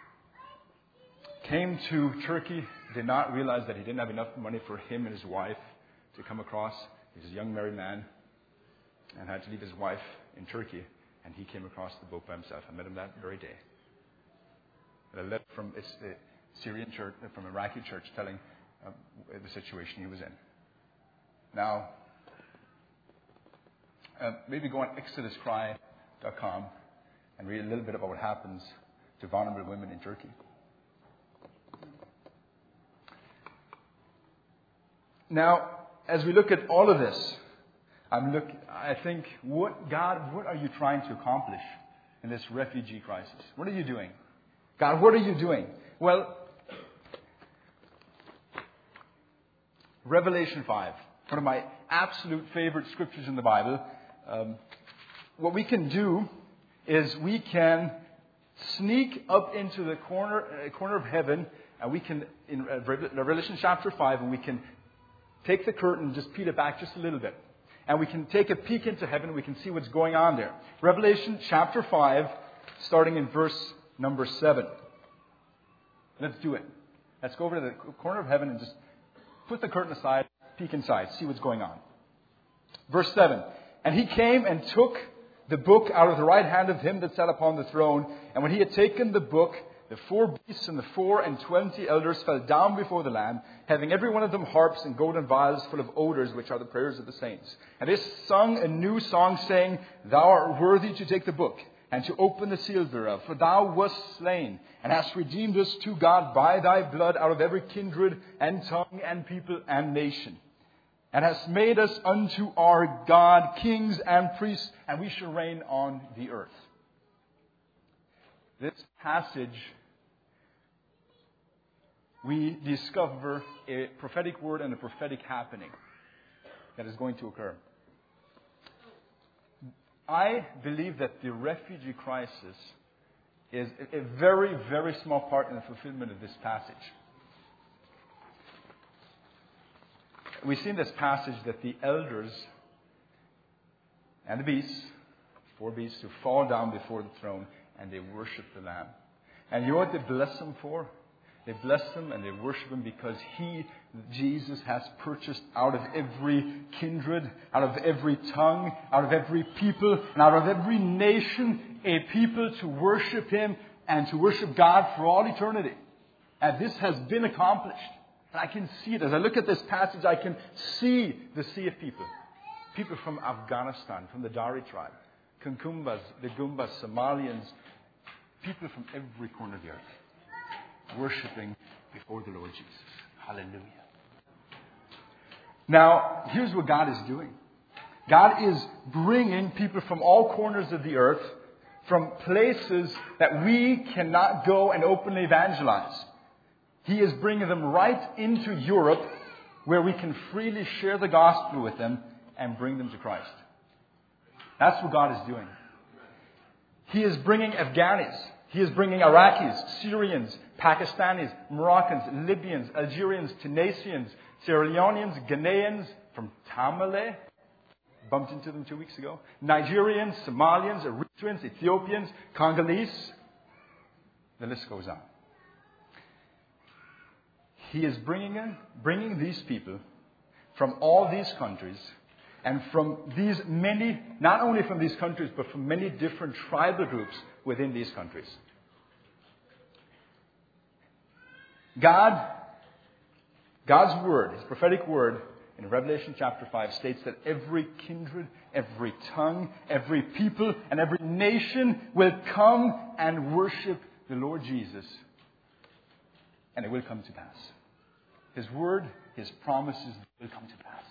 Came to Turkey, did not realize that he didn't have enough money for him and his wife to come across. He was a young married man and had to leave his wife in Turkey, and he came across the boat by himself. I met him that very day. A letter from a Syrian church, from an Iraqi church, telling the situation he was in. Now, maybe go on ExodusCry.com and read a little bit about what happens to vulnerable women in Turkey. Now, as we look at all of this, I think, what are you trying to accomplish in this refugee crisis? What are you doing? God, what are you doing? Well, Revelation 5, one of my absolute favorite scriptures in the Bible. What we can do is we can sneak up into the corner of heaven, and we can, in Revelation chapter 5, and we can take the curtain and just peel it back just a little bit. And we can take a peek into heaven, and we can see what's going on there. Revelation chapter 5, starting in verse number 7. Let's do it. Let's go over to the corner of heaven and just put the curtain aside, peek inside, see what's going on. Verse 7. And he came and took the book out of the right hand of him that sat upon the throne. And when he had taken the book, the 4 beasts and the 24 elders fell down before the Lamb, having every one of them harps and golden vials full of odors, which are the prayers of the saints. And they sung a new song, saying, Thou art worthy to take the book and to open the seals thereof. For thou wast slain, and hast redeemed us to God by thy blood out of every kindred and tongue and people and nation. And hast made us unto our God kings and priests, and we shall reign on the earth. This passage, we discover a prophetic word and a prophetic happening that is going to occur. I believe that the refugee crisis is a very, very small part in the fulfillment of this passage. We see in this passage that the elders and the beasts, 4 beasts, who fall down before the throne and they worship the Lamb. And you know what they bless Him for? They bless Him and they worship Him because He, Jesus, has purchased out of every kindred, out of every tongue, out of every people, and out of every nation, a people to worship Him and to worship God for all eternity. And this has been accomplished. And I can see it. As I look at this passage, I can see the sea of people. People from Afghanistan, from the Dari tribe, Kankumbas, the Gumbas, Somalians, people from every corner of the earth, worshiping before the Lord Jesus. Hallelujah. Now, here's what God is doing. God is bringing people from all corners of the earth, from places that we cannot go and openly evangelize. He is bringing them right into Europe, where we can freely share the gospel with them and bring them to Christ. That's what God is doing. He is bringing Afghanis. He is bringing Iraqis, Syrians, Pakistanis, Moroccans, Libyans, Algerians, Tunisians, Sierra Leoneans, Ghanaians from Tamale. Bumped into them 2 weeks ago. Nigerians, Somalians, Eritreans, Ethiopians, Congolese. The list goes on. He is bringing these people from all these countries and from these many, not only from these countries, but from many different tribal groups within these countries. God's word, His prophetic word in Revelation chapter 5 states that every kindred, every tongue, every people, and every nation will come and worship the Lord Jesus. And it will come to pass. His word, His promises will come to pass.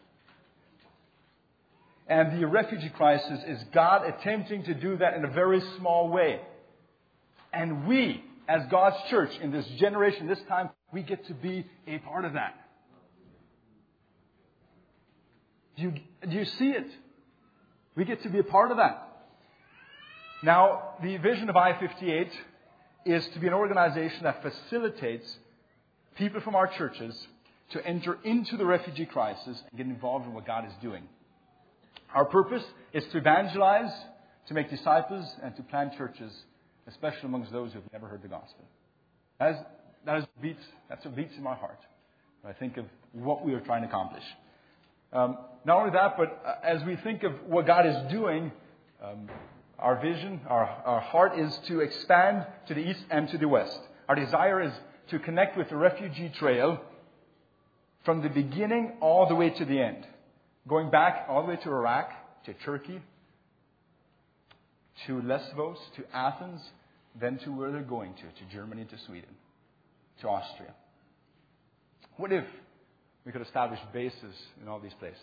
And the refugee crisis is God attempting to do that in a very small way. And we, as God's church in this generation, this time, we get to be a part of that. Do you see it? We get to be a part of that. Now, the vision of I-58 is to be an organization that facilitates people from our churches to enter into the refugee crisis and get involved in what God is doing. Our purpose is to evangelize, to make disciples, and to plant churches, especially amongst those who have never heard the gospel. That's what beats in my heart when I think of what we are trying to accomplish. Not only that, but as we think of what God is doing, our vision, our heart is to expand to the east and to the west. Our desire is to connect with the refugee trail from the beginning all the way to the end. Going back all the way to Iraq, to Turkey, to Lesbos, to Athens, then to where they're going to Germany, to Sweden, to Austria. What if we could establish bases in all these places?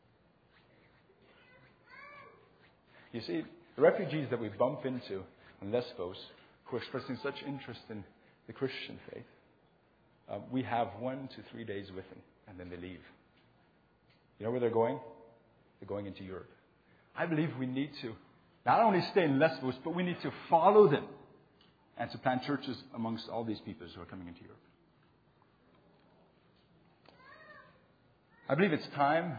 You see, the refugees that we bump into on Lesbos, who are expressing such interest in the Christian faith, we have 1 to 3 days with them, and then they leave. You know where they're going? They're going into Europe. I believe we need to not only stay in Lesbos, but we need to follow them and to plant churches amongst all these peoples who are coming into Europe. I believe it's time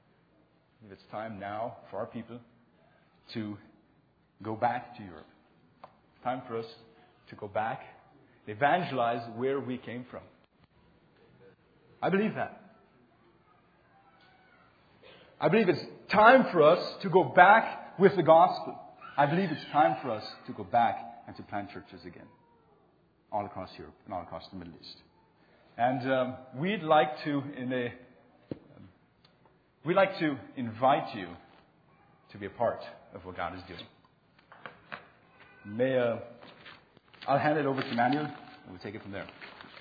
now for our people to go back to Europe. It's time for us to go back, evangelize where we came from. I believe that. I believe it's time for us to go back with the gospel. I believe it's time for us to go back and to plant churches again, all across Europe and all across the Middle East. And we'd like to invite you to be a part of what God is doing. I'll hand it over to Manuel, and we'll take it from there.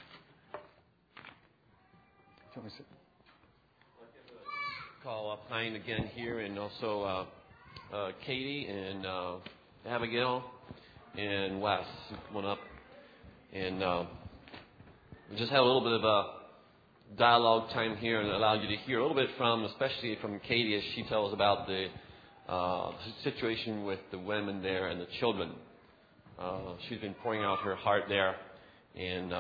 Call up Hein again here, and also Katie and Abigail and Wes went up, and we just had a little bit of a dialogue time here, and allow you to hear a little bit from, especially from Katie, as she tells about the the situation with the women there and the children. She's been pouring out her heart there, and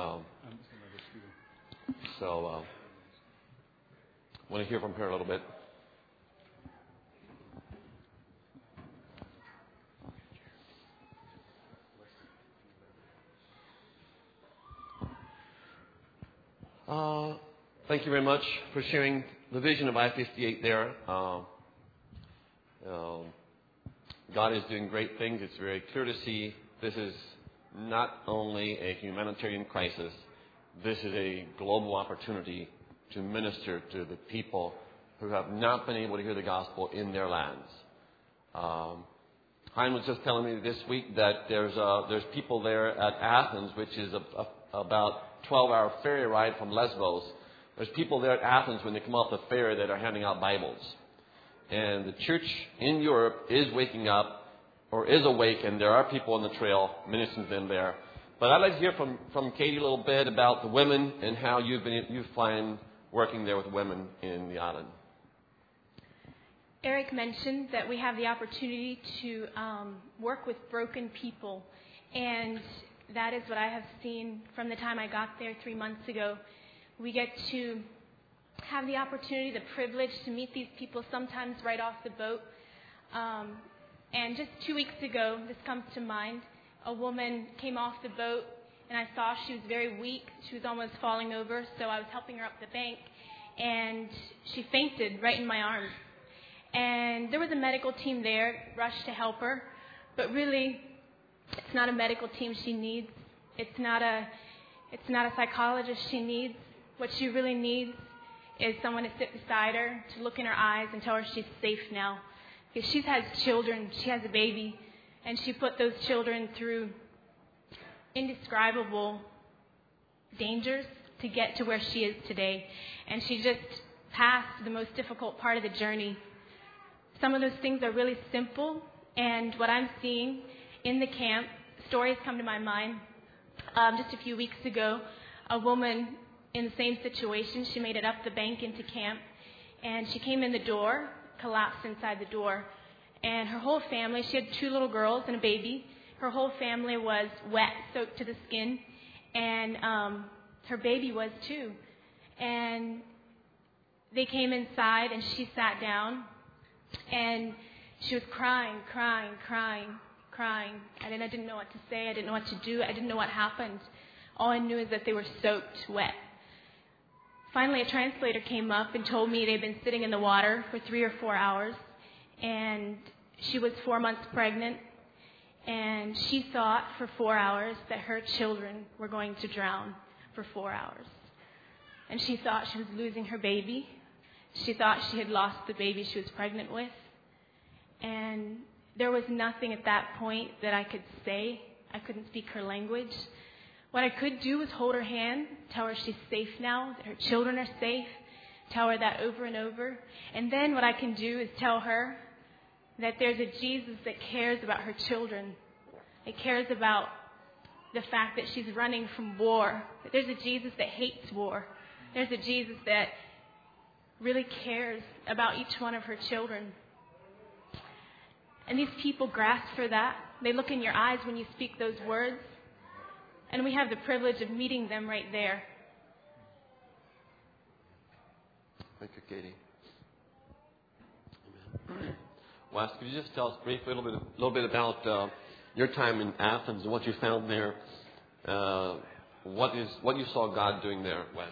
so I want to hear from her a little bit. Thank you very much for sharing the vision of I-58 there. God is doing great things. It's very clear to see this is not only a humanitarian crisis. This is a global opportunity to minister to the people who have not been able to hear the gospel in their lands. Hein was just telling me this week that there's people there at Athens, which is about 12-hour ferry ride from Lesbos. There's people there at Athens when they come off the ferry that are handing out Bibles. And the church in Europe is waking up, or is awake, and there are people on the trail ministering to them there. But I'd like to hear from Katie a little bit about the women and how you find working there with women in the island. Eric mentioned that we have the opportunity to work with broken people, and that is what I have seen from the time I got there 3 months ago. We get to have the opportunity, the privilege to meet these people sometimes right off the boat. And just 2 weeks ago, this comes to mind, a woman came off the boat, and I saw she was very weak. She was almost falling over, so I was helping her up the bank, and she fainted right in my arms. And there was a medical team there, rushed to help her, but really, it's not a medical team she needs. It's not a psychologist she needs. What she really needs is someone to sit beside her, to look in her eyes and tell her she's safe now. Because she has children, she has a baby, and she put those children through indescribable dangers to get to where she is today. And she just passed the most difficult part of the journey. Some of those things are really simple, and what I'm seeing in the camp, stories come to my mind. Just a few weeks ago, a woman in the same situation, she made it up the bank into camp, and she came in the door, collapsed inside the door, and her whole family, she had 2 little girls and a baby, her whole family was wet, soaked to the skin, and her baby was too. And they came inside, and she sat down, and she was crying. And I didn't know what to say. I didn't know what to do. I didn't know what happened. All I knew is that they were soaked wet. Finally, a translator came up and told me they'd been sitting in the water for 3 or 4 hours. And she was 4 months pregnant. And she thought for 4 hours that her children were going to drown for 4 hours. And she thought she was losing her baby. She thought she had lost the baby she was pregnant with. And there was nothing at that point that I could say. I couldn't speak her language. What I could do was hold her hand, tell her she's safe now, that her children are safe, tell her that over and over. And then what I can do is tell her that there's a Jesus that cares about her children. That cares about the fact that she's running from war. That there's a Jesus that hates war. There's a Jesus that really cares about each one of her children. And these people grasp for that. They look in your eyes when you speak those words. And we have the privilege of meeting them right there. Thank you, Katie. Amen. Wes, could you just tell us briefly a little bit about your time in Athens and what you found there? What you saw God doing there, Wes?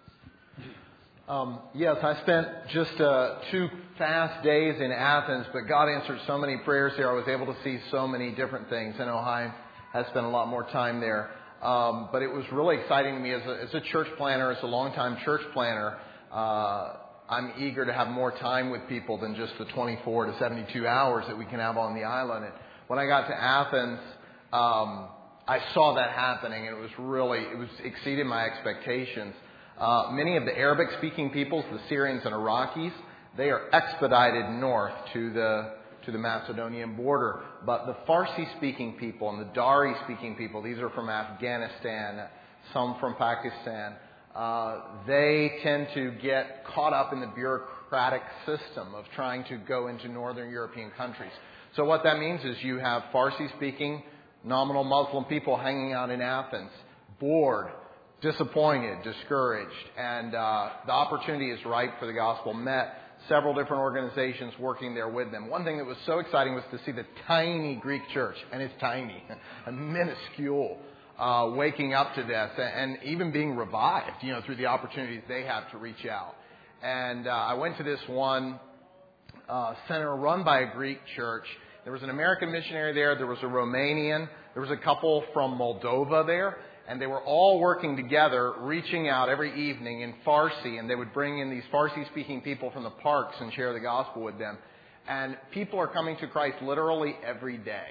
Yes, I spent just 2 fast days in Athens, but God answered so many prayers there. I was able to see so many different things. I know Hein has spent a lot more time there. But it was really exciting to me as a church planner, as a longtime church planner. I'm eager to have more time with people than just the 24 to 72 hours that we can have on the island. And when I got to Athens, I saw that happening, and it was exceeded my expectations. Many of the Arabic-speaking peoples, the Syrians and Iraqis, they are expedited north to the Macedonian border. But the Farsi-speaking people and the Dari-speaking people, these are from Afghanistan, some from Pakistan, they tend to get caught up in the bureaucratic system of trying to go into Northern European countries. So what that means is you have Farsi-speaking, nominal Muslim people hanging out in Athens, bored, disappointed, discouraged, and the opportunity is ripe for the gospel. Met several different organizations working there with them. One thing that was so exciting was to see the tiny Greek church, and it's tiny, minuscule, waking up to this and even being revived, through the opportunities they have to reach out. And I went to this one center run by a Greek church. There was an American missionary there. There was a Romanian. There was a couple from Moldova there. And they were all working together, reaching out every evening in Farsi. And they would bring in these Farsi-speaking people from the parks and share the gospel with them. And people are coming to Christ literally every day.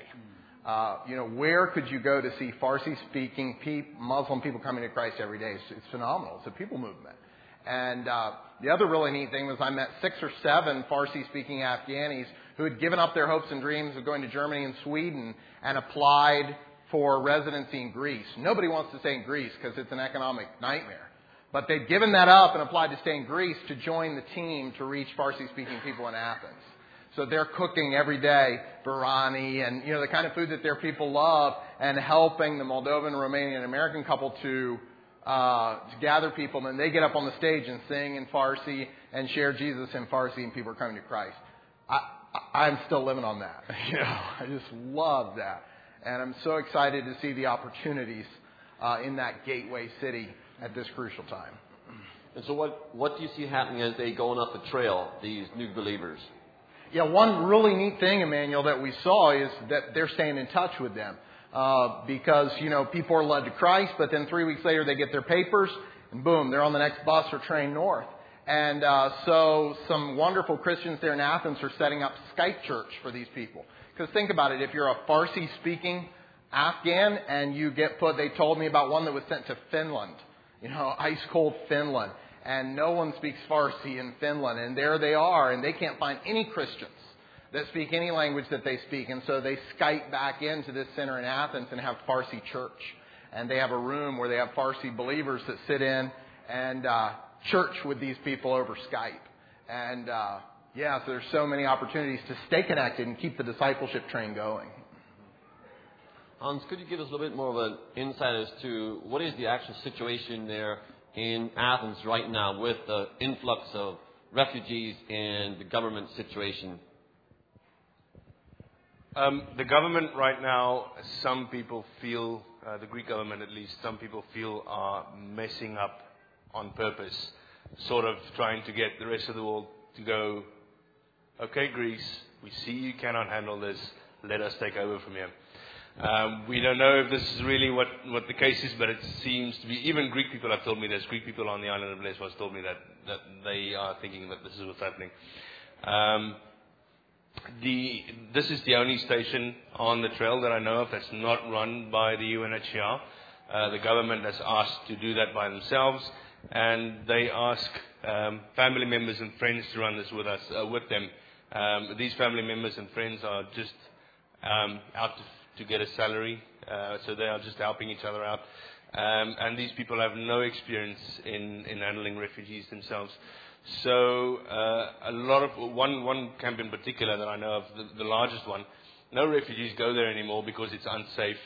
Where could you go to see Farsi-speaking Muslim people coming to Christ every day? It's phenomenal. It's a people movement. And the other really neat thing was I met 6 or 7 Farsi-speaking Afghanis who had given up their hopes and dreams of going to Germany and Sweden and applied for residency in Greece. Nobody wants to stay in Greece because it's an economic nightmare. But they'd given that up and applied to stay in Greece to join the team to reach Farsi-speaking people in Athens. So they're cooking every day biryani and, the kind of food that their people love, and helping the Moldovan, Romanian, and American couple to gather people. And they get up on the stage and sing in Farsi and share Jesus in Farsi, and people are coming to Christ. I'm still living on that. I just love that. And I'm so excited to see the opportunities in that gateway city at this crucial time. And so what do you see happening as they going up the trail, these new believers? Yeah, one really neat thing, Emmanuel, that we saw is that they're staying in touch with them. Because, people are led to Christ, but then 3 weeks later they get their papers, and boom, they're on the next bus or train north. And so some wonderful Christians there in Athens are setting up Skype church for these people. Because think about it, if you're a Farsi-speaking Afghan and you get put, they told me about one that was sent to Finland, ice-cold Finland. And no one speaks Farsi in Finland. And there they are, and they can't find any Christians that speak any language that they speak. And so they Skype back into this center in Athens and have Farsi church. And they have a room where they have Farsi believers that sit in and church with these people over Skype. And so there's so many opportunities to stay connected and keep the discipleship train going. Hans, could you give us a little bit more of an insight as to what is the actual situation there in Athens right now with the influx of refugees and the government situation? The government right now, some people feel, the Greek government at least, some people feel are messing up on purpose, sort of trying to get the rest of the world to go, okay, Greece, we see you cannot handle this, let us take over from here. We don't know if this is really what the case is, but it seems to be. Even Greek people have told me this. Greek people on the island of Lesbos told me that they are thinking that this is what's happening. This is the only station on the trail that I know of that's not run by the UNHCR. The government has asked to do that by themselves, and they ask family members and friends to run this with them. These family members and friends are just out to get a salary, so they are just helping each other out. And these people have no experience in handling refugees themselves. So a lot of one camp in particular that I know of, the largest one, no refugees go there anymore because it's unsafe.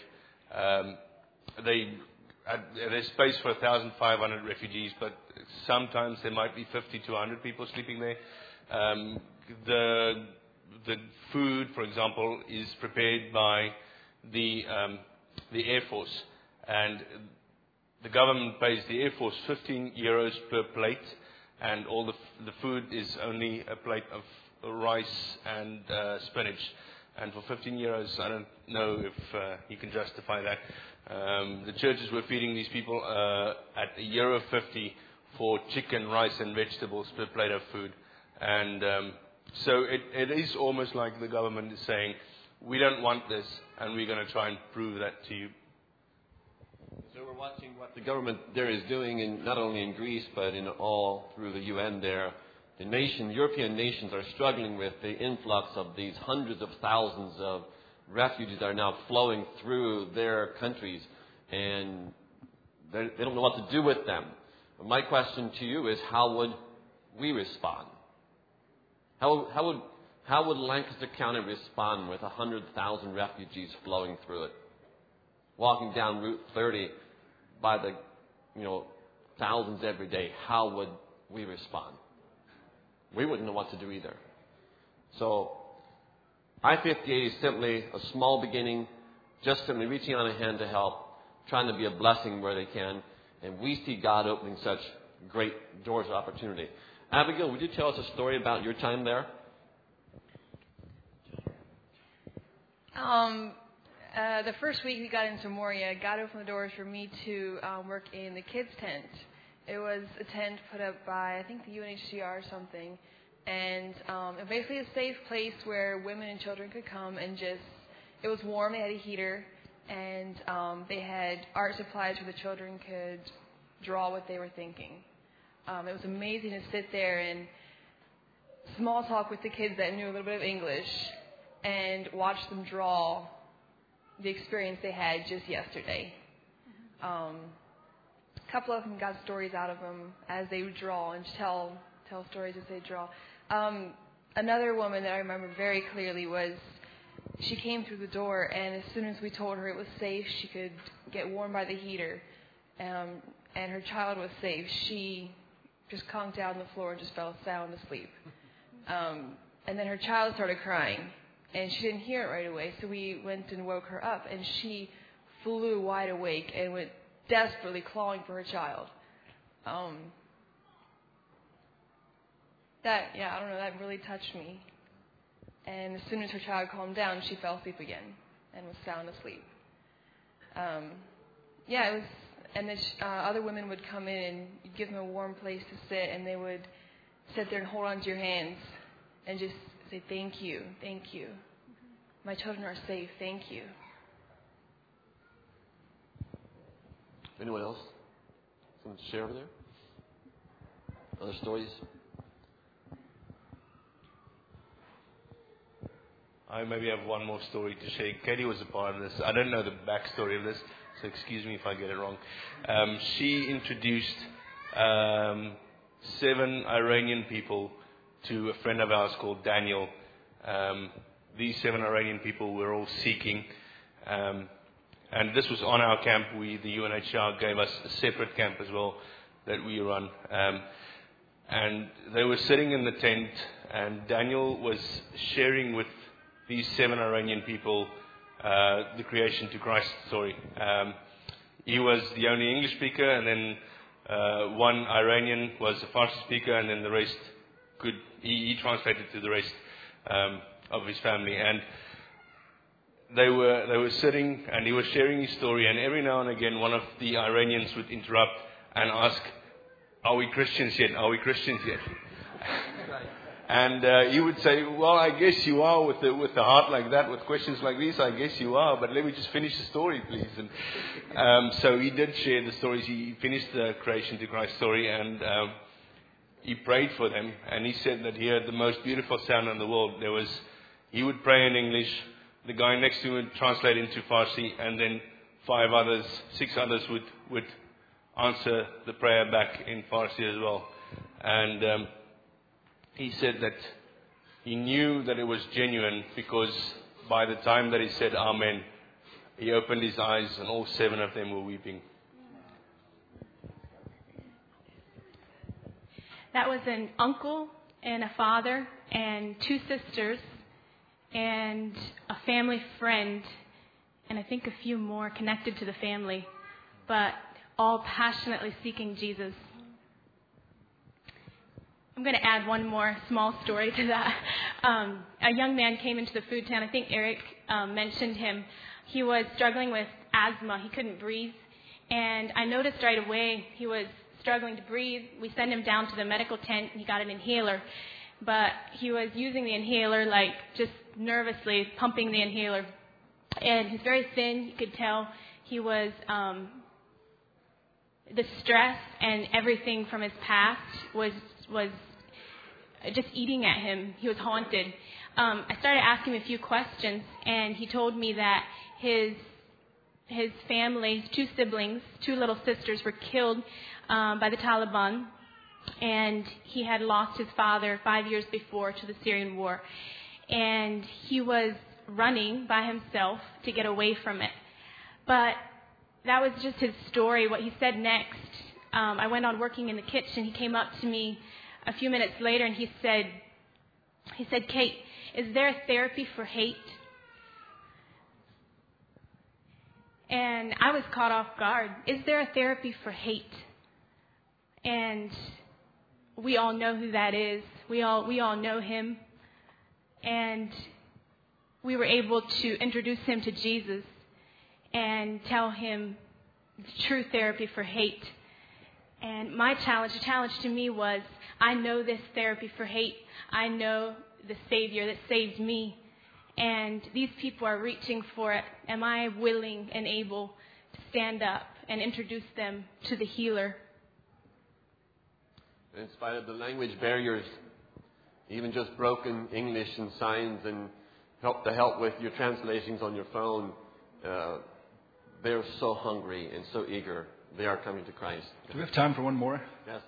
There's space for 1,500 refugees, but sometimes there might be 50 to 100 people sleeping there. The food, for example, is prepared by the Air Force, and the government pays the Air Force 15 euros per plate, and all the food is only a plate of rice and spinach. And for 15 euros, I don't know if you can justify that. The churches were feeding these people at €1.50 for chicken, rice, and vegetables per plate of food. And so it is almost like the government is saying, we don't want this, and we're going to try and prove that to you. So we're watching what the government there is doing, not only in Greece, but in all through the UN there. The European nations are struggling with the influx of these hundreds of thousands of refugees that are now flowing through their countries, and they don't know what to do with them. My question to you is, how would we respond? How would Lancaster County respond with 100,000 refugees flowing through it? Walking down Route 30 by the, thousands every day, how would we respond? We wouldn't know what to do either. So, I-58 is simply a small beginning, just simply reaching out a hand to help, trying to be a blessing where they can, and we see God opening such great doors of opportunity. Abigail, would you tell us a story about your time there? The first week we got into Moria, God opened the doors for me to work in the kids' tent. It was a tent put up by, I think, the UNHCR or something. And basically a safe place where women and children could come and it was warm, they had a heater, and they had art supplies where the children could draw what they were thinking. It was amazing to sit there and small talk with the kids that knew a little bit of English and watch them draw the experience they had just yesterday. A couple of them got stories out of them as they would draw and tell stories as they draw. Another woman that I remember very clearly she came through the door, and as soon as we told her it was safe, she could get warm by the heater, and her child was safe, she just conked down on the floor and just fell sound asleep. And then her child started crying, and she didn't hear it right away, so we went and woke her up, and she flew wide awake and went desperately clawing for her child. That really touched me. And as soon as her child calmed down, she fell asleep again and was sound asleep. It was, and then other women would come in and you'd give them a warm place to sit, and they would sit there and hold on to your hands and just say, thank you. My children are safe, thank you. Anyone else? Someone to share over there? Other stories? I maybe have one more story to share. Katie was a part of this. I don't know the backstory of this, so excuse me if I get it wrong. She introduced 7 Iranian people to a friend of ours called Daniel. These 7 Iranian people were all seeking, and this was on our camp. The UNHCR gave us a separate camp as well that we run. And they were sitting in the tent, and Daniel was sharing with these 7 Iranian people the creation to Christ story. He was the only English speaker, and then one Iranian was a Farsi speaker, and then the rest he translated to the rest of his family. And they were sitting, and he was sharing his story, and every now and again one of the Iranians would interrupt and ask, "Are we Christians yet? Are we Christians yet?" And he would say, "Well, I guess you are with the heart like that, with questions like these. I guess you are, but let me just finish the story, please." And so he did share the stories. He finished the creation to Christ story, and he prayed for them. And he said that he heard the most beautiful sound in the world. He would pray in English. The guy next to him would translate into Farsi, and then 6 others would answer the prayer back in Farsi as well. And he said that he knew that it was genuine because by the time that he said Amen, he opened his eyes and all 7 of them were weeping. That was an uncle and a father and 2 sisters and a family friend, and I think a few more connected to the family, but all passionately seeking Jesus. I'm going to add one more small story to that. A young man came into the food tent. I think Eric mentioned him. He was struggling with asthma. He couldn't breathe. And I noticed right away he was struggling to breathe. We sent him down to the medical tent, and he got an inhaler. But he was using the inhaler, like just nervously pumping the inhaler. And he's very thin. You could tell he was... the stress and everything from his past was just eating at him. He was haunted. I started asking him a few questions, and he told me that his family, 2 siblings, 2 little sisters, were killed by the Taliban, and he had lost his father 5 years before to the Syrian war. And he was running by himself to get away from it. But that was just his story. What he said next, I went on working in the kitchen. He came up to me a few minutes later and he said, Kate, is there a therapy for hate? And I was caught off guard. Is there a therapy for hate? And we all know who that is. We all know him. And we were able to introduce him to Jesus and tell him the true therapy for hate. And the challenge to me was, I know this therapy for hate. I know the Savior that saved me. And these people are reaching for it. Am I willing and able to stand up and introduce them to the healer? In spite of the language barriers, even just broken English and signs and help with your translations on your phone, they're so hungry and so eager. They are coming to Christ. Do we have time for one more? Yes.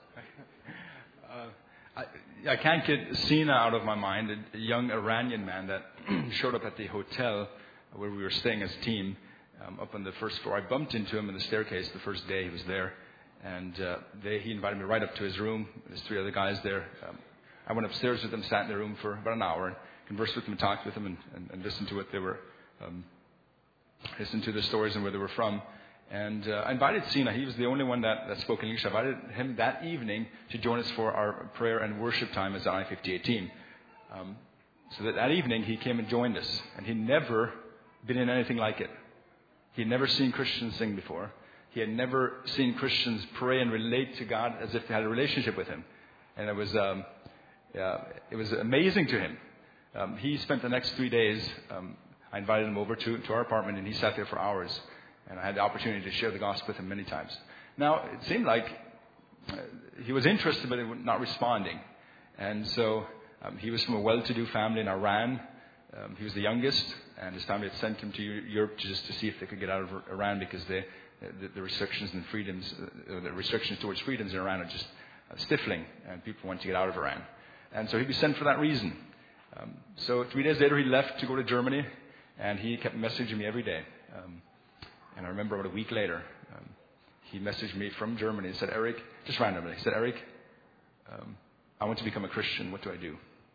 I can't get Sina out of my mind, a young Iranian man that showed up at the hotel where we were staying as a team up on the first floor. I bumped into him in the staircase the first day he was there, and he invited me right up to his room. There's 3 other guys there. I went upstairs with them, sat in their room for about an hour, and conversed with them and talked with them and listened to what they were, listened to their stories and where they were from. And I invited Sina. He was the only one that spoke English. I invited him that evening to join us for our prayer and worship time as the I-58 team. So that evening he came and joined us. And he'd never been in anything like it. He had never seen Christians sing before. He had never seen Christians pray and relate to God as if they had a relationship with him. And it was amazing to him. He spent the next 3 days. I invited him over to our apartment, and he sat there for hours. And I had the opportunity to share the gospel with him many times. Now, it seemed like he was interested, but not responding. And so he was from a well-to-do family in Iran. He was the youngest, and his family had sent him to Europe just to see if they could get out of Iran because the restrictions and freedoms, the restrictions towards freedoms in Iran are just stifling, and people want to get out of Iran. And so he was sent for that reason. So 3 days later, he left to go to Germany, and he kept messaging me every day. And I remember about a week later, he messaged me from Germany and said, Eric, just randomly, he said, Eric, I want to become a Christian. What do I do?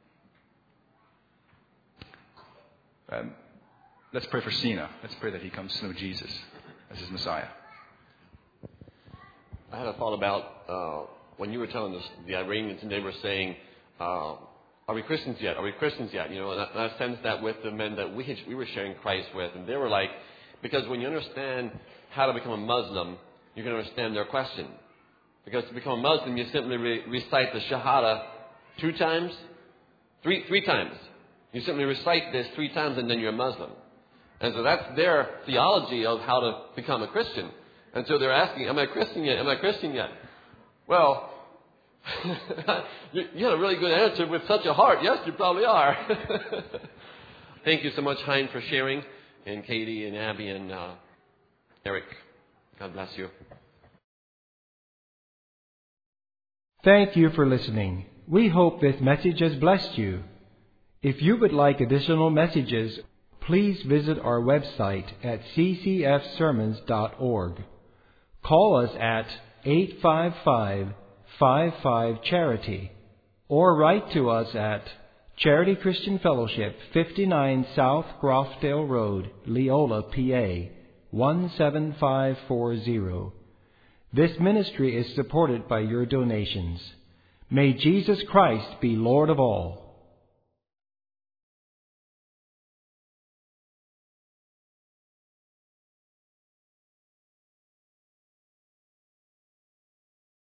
Let's pray for Sina. Let's pray that he comes to know Jesus as his Messiah. I had a thought about when you were telling us the Iranians, and they were saying, are we Christians yet? Are we Christians yet? You know, and I sensed that with the men that we were sharing Christ with, and they were like, because when you understand how to become a Muslim, you can understand their question. Because to become a Muslim, you simply recite the Shahada 2 times, 3 times. You simply recite this 3 times, and then you're a Muslim. And so that's their theology of how to become a Christian. And so they're asking, am I Christian yet? Am I Christian yet? Well, you had a really good answer with such a heart. Yes, you probably are. Thank you so much, Hein, for sharing. And Katie and Abby and Eric. God bless you. Thank you for listening. We hope this message has blessed you. If you would like additional messages, please visit our website at ccfsermons.org. Call us at 855-55-CHARITY or write to us at Charity Christian Fellowship, 59 South Grofdale Road, Leola, PA, 17540. This ministry is supported by your donations. May Jesus Christ be Lord of all.